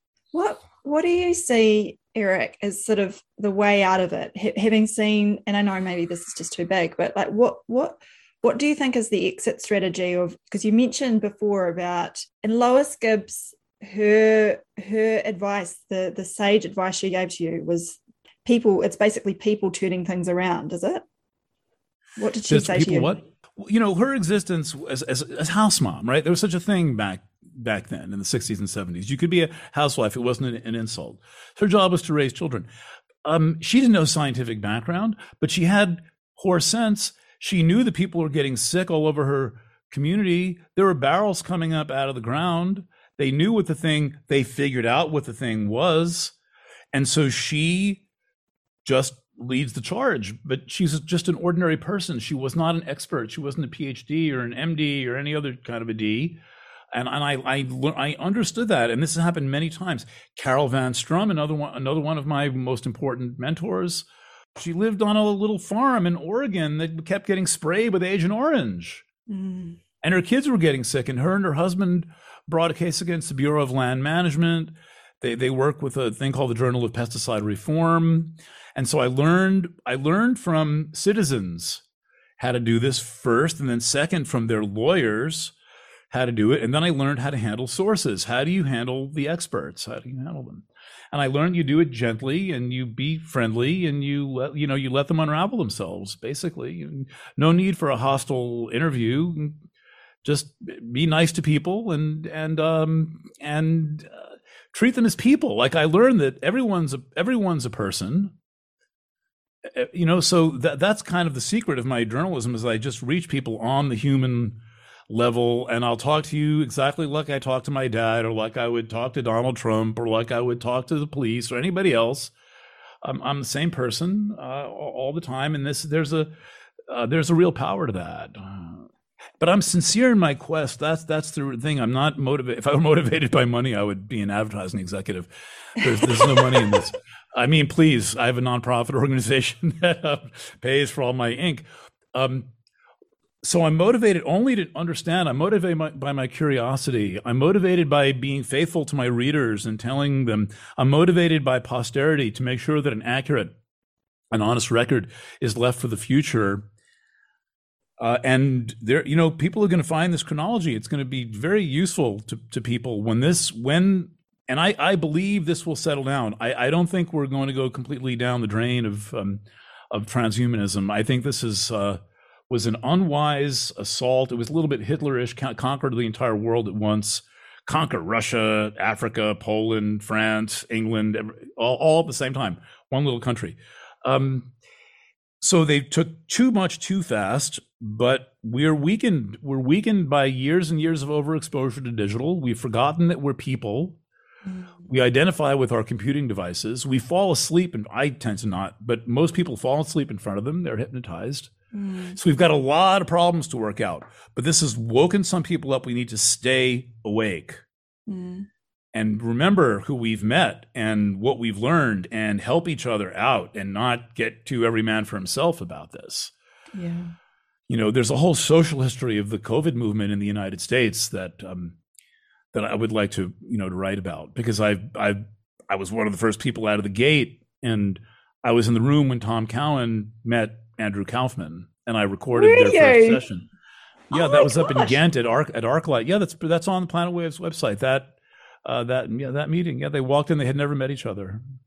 What do you see, Eric, as sort of the way out of it? Having seen, and I know maybe this is just too big, but like what do you think is the exit strategy of, because you mentioned before about, and Lois Gibbs, her advice, the sage advice she gave to you was it's basically people turning things around, is it? What did she say to you? What? You know, her existence as house mom, right? There was such a thing back then in the 60s and 70s. You could be a housewife. It wasn't an insult. Her job was to raise children. She didn't know scientific background, but she had horse sense. She knew that people were getting sick all over her community. There were barrels coming up out of the ground. They knew they figured out what the thing was. And so she just leads the charge, but she's just an ordinary person. She was not an expert. She wasn't a PhD or an MD or any other kind of a D. And I understood that. And this has happened many times. Carol Van Strum, another one of my most important mentors, she lived on a little farm in Oregon that kept getting sprayed with Agent Orange. Mm. And her kids were getting sick, and her husband brought a case against the Bureau of Land Management. They work with a thing called the Journal of Pesticide Reform. And so I learned from citizens how to do this first, and then second from their lawyers how to do it. And then I learned how to handle sources. How do you handle the experts? How do you handle them? And I learned you do it gently, and you be friendly, and you let them unravel themselves, basically. No need for a hostile interview. Just be nice to people and treat them as people. Like, I learned that everyone's a person. So that's kind of the secret of my journalism, is I just reach people on the human level, and I'll talk to you exactly like I talk to my dad, or like I would talk to Donald Trump, or like I would talk to the police or anybody else. I'm the same person all the time, and there's a real power to that. But I'm sincere in my quest. That's the thing. I'm not motivated. If I were motivated by money, I would be an advertising executive. There's no money in this. I mean, please, I have a nonprofit organization that pays for all my ink. So I'm motivated only to understand. I'm motivated by my curiosity. I'm motivated by being faithful to my readers and telling them. I'm motivated by posterity to make sure that an accurate and honest record is left for the future. And there, people are going to find this chronology. It's going to be very useful to people and I believe this will settle down. I don't think we're going to go completely down the drain of transhumanism. I think this was an unwise assault. It was a little bit Hitlerish, conquer the entire world at once, conquer Russia, Africa, Poland, France, England, all at the same time, one little country. So they took too much too fast, but we're weakened. We're weakened by years and years of overexposure to digital. We've forgotten that we're people. We identify with our computing devices. We fall asleep, and I tend to not, but most people fall asleep in front of them. They're hypnotized. So we've got a lot of problems to work out, but this has woken some people up. We need to stay awake and remember who we've met and what we've learned, and help each other out, and not get to every man for himself about this. Yeah. There's a whole social history of the COVID movement in the United States that I would like to write about, because I was one of the first people out of the gate, and I was in the room when Tom Cowan met Andrew Kaufman, and I recorded their first session. Yeah, that was up in Ghent at ArcLight. Yeah, that's on the Planet Waves website. That meeting. Yeah, they walked in. They had never met each other.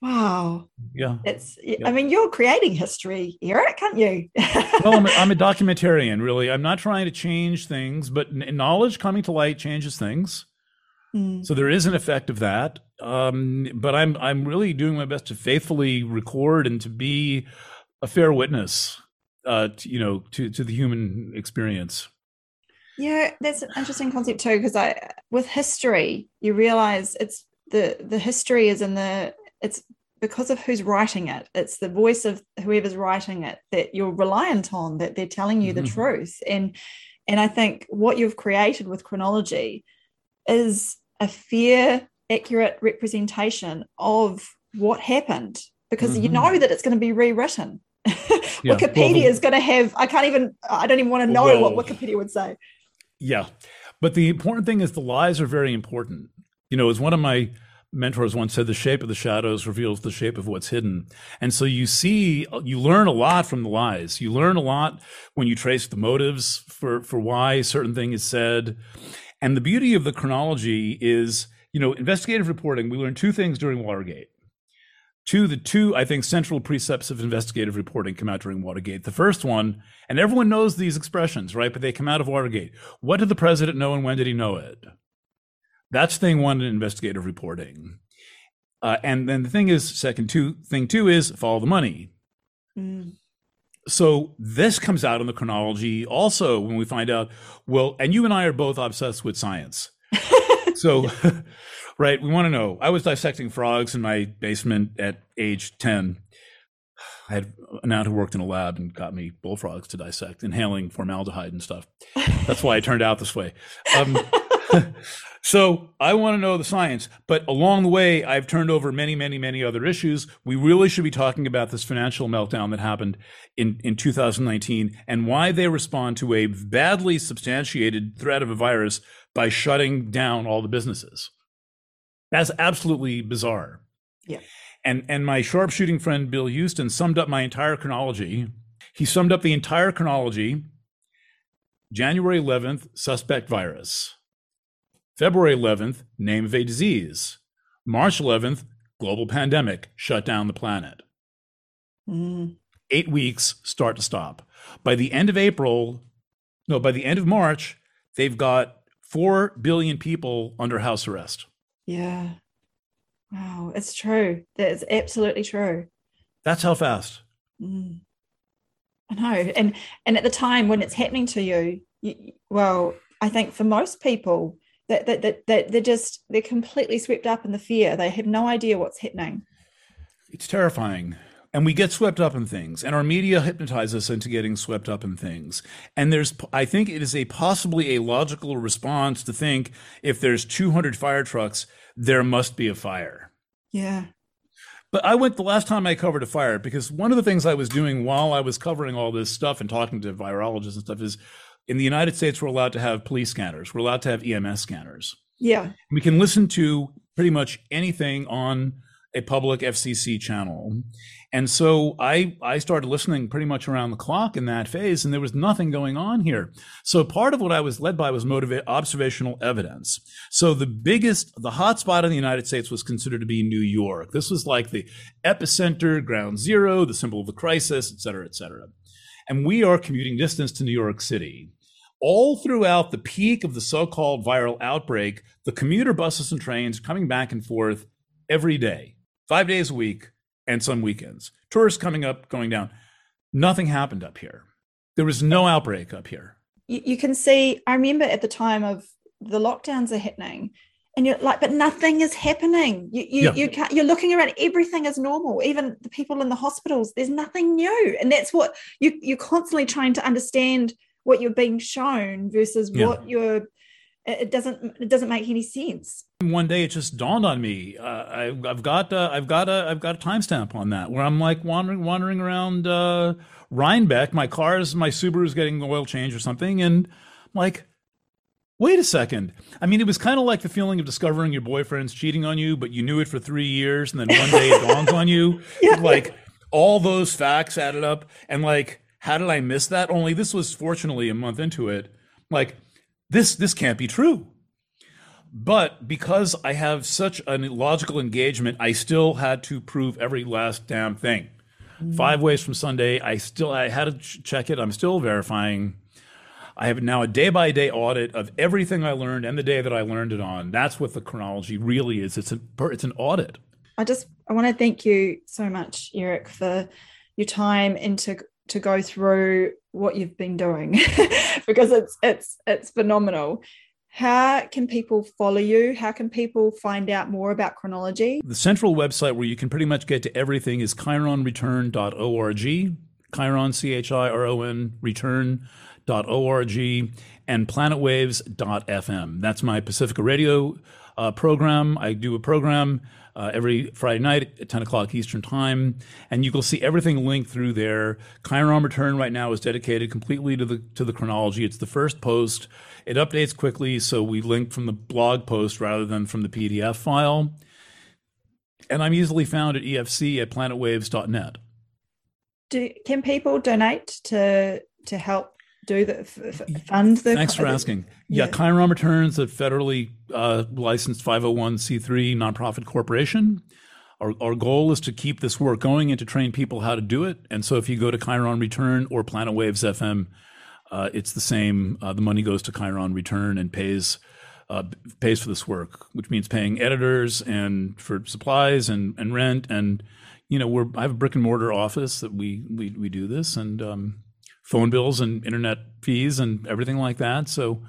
Wow. Yeah. I mean, you're creating history, Eric, aren't you? Well, I'm a documentarian, really. I'm not trying to change things, but knowledge coming to light changes things. Mm. So there is an effect of that. But I'm really doing my best to faithfully record and to be a fair witness, to the human experience. Yeah, that's an interesting concept too, because with history, you realize it's the history is it's because of who's writing it. It's the voice of whoever's writing it that you're reliant on, that they're telling you the truth. And I think what you've created with chronology is a fair, accurate representation of what happened, because you know that it's going to be rewritten. Yeah. Wikipedia is going to have, I don't even want to know what Wikipedia would say. Yeah. But the important thing is the lies are very important. As one of my mentors once said, the shape of the shadows reveals the shape of what's hidden. And so you learn a lot from the lies. You learn a lot when you trace the motives for why a certain thing is said. And the beauty of the chronology is, investigative reporting. We learned two things during Watergate. The two, I think, central precepts of investigative reporting come out during Watergate. The first one, and everyone knows these expressions, right? But they come out of Watergate. What did the president know and when did he know it? That's thing one in investigative reporting. And then the thing two is follow the money. Mm. So this comes out in the chronology also when we find out, and you and I are both obsessed with science. So, right, we want to know. I was dissecting frogs in my basement at age 10. I had an aunt who worked in a lab and got me bullfrogs to dissect, inhaling formaldehyde and stuff. That's why I turned out this way. So I want to know the science, but along the way, I've turned over many, many, many other issues. We really should be talking about this financial meltdown that happened in 2019 and why they respond to a badly substantiated threat of a virus by shutting down all the businesses. That's absolutely bizarre. Yeah. And my sharpshooting friend, Bill Houston, summed up my entire chronology. He summed up the entire chronology. January 11th, suspect virus. February 11th, name of a disease. March 11th, global pandemic, shut down the planet. 8 weeks, start to stop. By the end of March, they've got 4 billion people under house arrest. Yeah. Wow, it's true. That is absolutely true. That's how fast. I know. And at the time when it's happening to you, I think for most people, that they're completely swept up in the fear. They have no idea what's happening. It's terrifying. And we get swept up in things, and our media hypnotize us into getting swept up in things. And I think it is possibly a logical response to think if there's 200 fire trucks, there must be a fire. Yeah. But I went the last time I covered a fire, because one of the things I was doing while I was covering all this stuff and talking to virologists and stuff is, in the United States, we're allowed to have police scanners. We're allowed to have EMS scanners. Yeah. We can listen to pretty much anything on a public FCC channel. And so I started listening pretty much around the clock in that phase, and there was nothing going on here. So part of what I was led by was observational evidence. So the hot spot in the United States was considered to be New York. This was like the epicenter, ground zero, the symbol of the crisis, et cetera, et cetera. And we are commuting distance to New York City. All throughout the peak of the so-called viral outbreak, the commuter buses and trains coming back and forth every day, 5 days a week, and some weekends. Tourists coming up, going down. Nothing happened up here. There was no outbreak up here. You can see, I remember at the time of the lockdowns are happening, and you're like, but nothing is happening. You can't, you're looking around, everything is normal. Even the people in the hospitals, there's nothing new. And that's what you're constantly trying to understand what you're being shown versus what it doesn't make any sense. One day it just dawned on me. I've got a timestamp on that where I'm like wandering around Rhinebeck. My Subaru's getting oil change or something, and I'm like, wait a second. I mean, it was kind of like the feeling of discovering your boyfriend's cheating on you, but you knew it for 3 years, and then one day it dawns on you. Yeah. Like all those facts added up, and like, how did I miss that? Only this was fortunately a month into it. Like, this can't be true. But because I have such a logical engagement, I still had to prove every last damn thing. 5 ways from Sunday, I had to check it. I'm still verifying. I have now a day-by-day audit of everything I learned and the day that I learned it on. That's what the chronology really is. It's an audit. I want to thank you so much, Eric, for your time and to go through what you've been doing because it's phenomenal. How can people follow you? How can people find out more about chronology? The central website where you can pretty much get to everything is chironreturn.org, Chiron, CHIRON, return.org, and planetwaves.fm. That's my Pacifica Radio program. I do a program every Friday night at 10 o'clock Eastern Time, and you will see everything linked through there. Chiron Return right now is dedicated completely to the chronology. It's the first post. It updates quickly, so we link from the blog post rather than from the PDF file. And I'm easily found at EFC at planetwaves.net. Can people donate to help do the fund the? Thanks for asking. Yeah, Chiron Returns, a federally licensed 501c3 nonprofit corporation. Our goal is to keep this work going and to train people how to do it. And so if you go to Chiron Return or Planet Waves FM, it's the same. The money goes to Chiron Return and pays for this work, which means paying editors and for supplies and rent. And I have a brick and mortar office that we do this, and phone bills and internet fees and everything like that. So,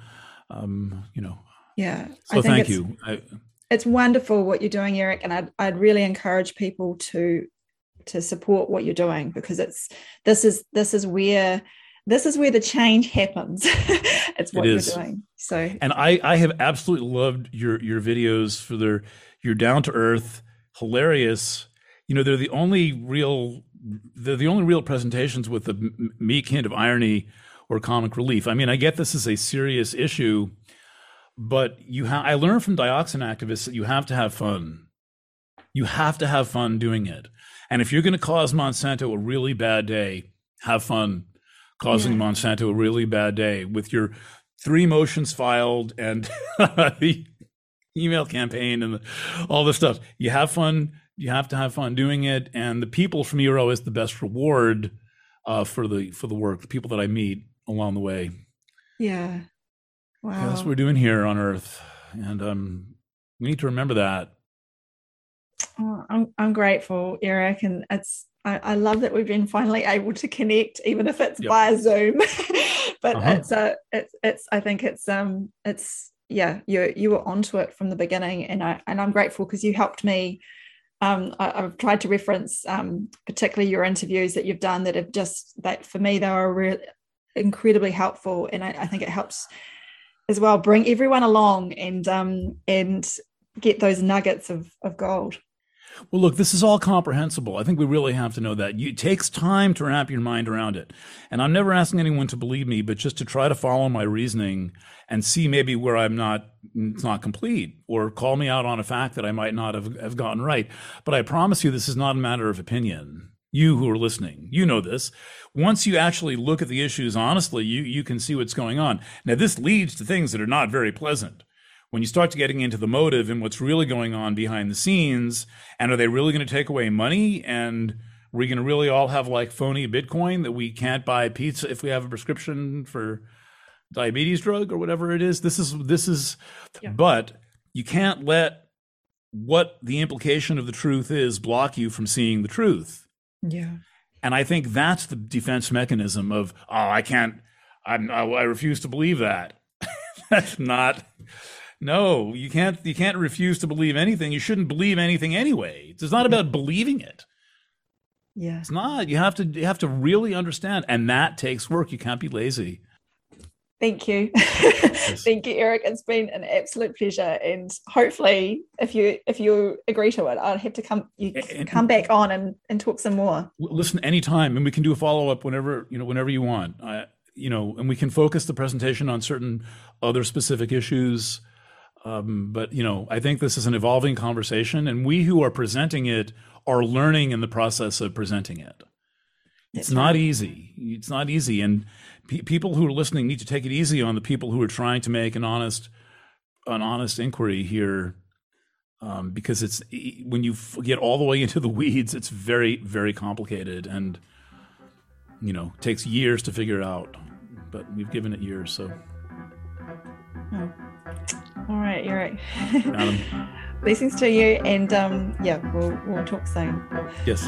Yeah. So thank you. It's wonderful what you're doing, Eric, and I'd really encourage people to support what you're doing because this is where the change happens. It's what you're doing. So, and I have absolutely loved your videos for you're down to earth, hilarious. They're the only real presentations with a meek hint of irony or comic relief. I mean, I get this is a serious issue, but I learned from dioxin activists that you have to have fun. You have to have fun doing it. And if you're going to cause Monsanto a really bad day, have fun causing Monsanto a really bad day with your 3 motions filed and the email campaign and all this stuff. You have fun. You have to have fun doing it. And the people from Eero is the best reward for the work, the people that I meet along the way. Yeah. Wow. Yeah, that's what we're doing here on Earth. And we need to remember that. Oh, I'm grateful, Eric. And I love that we've been finally able to connect, even if it's via Zoom. But I think you were onto it from the beginning, and I'm grateful because you helped me. I've tried to reference particularly your interviews that you've done that for me they were really incredibly helpful, and I think it helps as well bring everyone along and get those nuggets of gold. Well, look, this is all comprehensible. I think we really have to know that. It takes time to wrap your mind around it. And I'm never asking anyone to believe me, but just to try to follow my reasoning and see maybe where it's not complete, or call me out on a fact that I might not have gotten right. But I promise you, this is not a matter of opinion. You who are listening, you know this. Once you actually look at the issues honestly, you can see what's going on. Now, this leads to things that are not very pleasant. When you start to getting into the motive and what's really going on behind the scenes, and are they really going to take away money? And are we going to really all have like phony Bitcoin that we can't buy pizza if we have a prescription for diabetes drug or whatever it is? This is, but you can't let what the implication of the truth is block you from seeing the truth. Yeah. And I think that's the defense mechanism of, I refuse to believe that. That's not. No, you can't refuse to believe anything. You shouldn't believe anything anyway. It's not about believing it. Yeah. It's not. You have to really understand, and that takes work. You can't be lazy. Thank you. Yes. Thank you, Eric. It's been an absolute pleasure, and hopefully if you agree to it, I'll have to come back on and talk some more. Listen, anytime, and we can do a follow-up whenever you want. And we can focus the presentation on certain other specific issues. But I think this is an evolving conversation, and we who are presenting it are learning in the process of presenting it. It's not easy. It's not easy. And people who are listening need to take it easy on the people who are trying to make an honest an honest inquiry here, because it's when you get all the way into the weeds, it's very, very complicated, and takes years to figure out. But we've given it years, so. Oh. All right, Eric. Adam. Blessings to you, and we'll talk soon. Yes.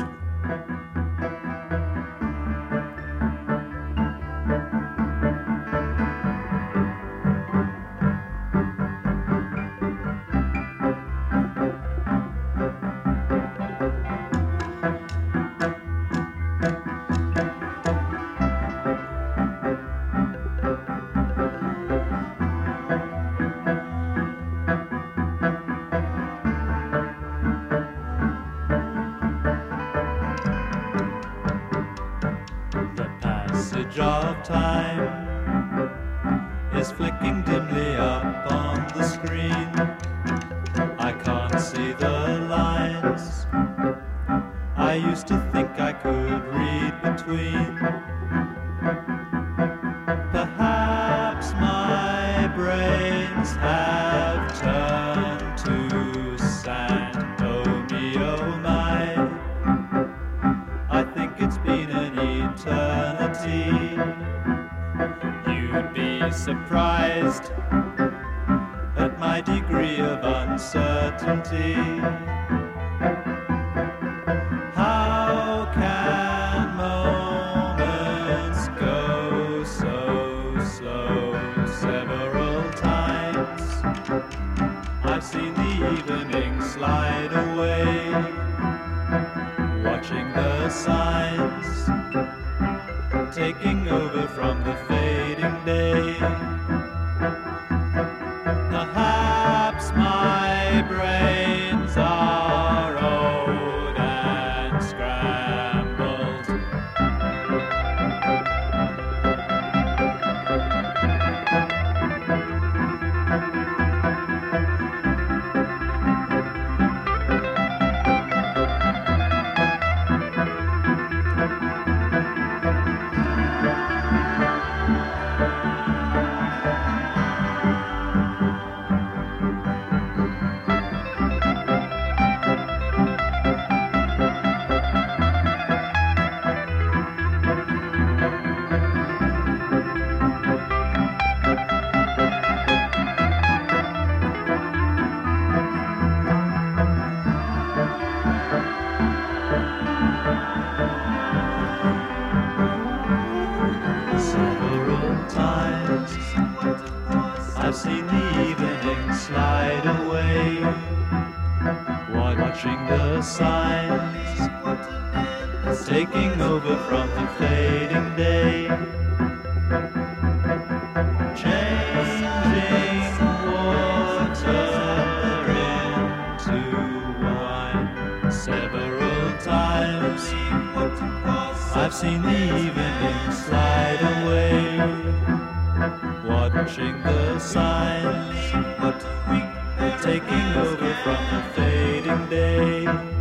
Of time is flicking dimly up on the screen. I can't see the lines I used to think I could read between. Perhaps my brains have turned to sand. Oh me, oh my, I think it's been an eternity. You'd be surprised at my degree of uncertainty. How can moments go so slow? Several times I've seen the evening slide away, watching the signs taking over from the fading day. Perhaps my brains are old and scrambled. Several times I've seen the evening slide away, watching the signs taking over from the fading day, changing water into wine. Several times I've seen the evening slide away, watching the signs taking over from the fading day.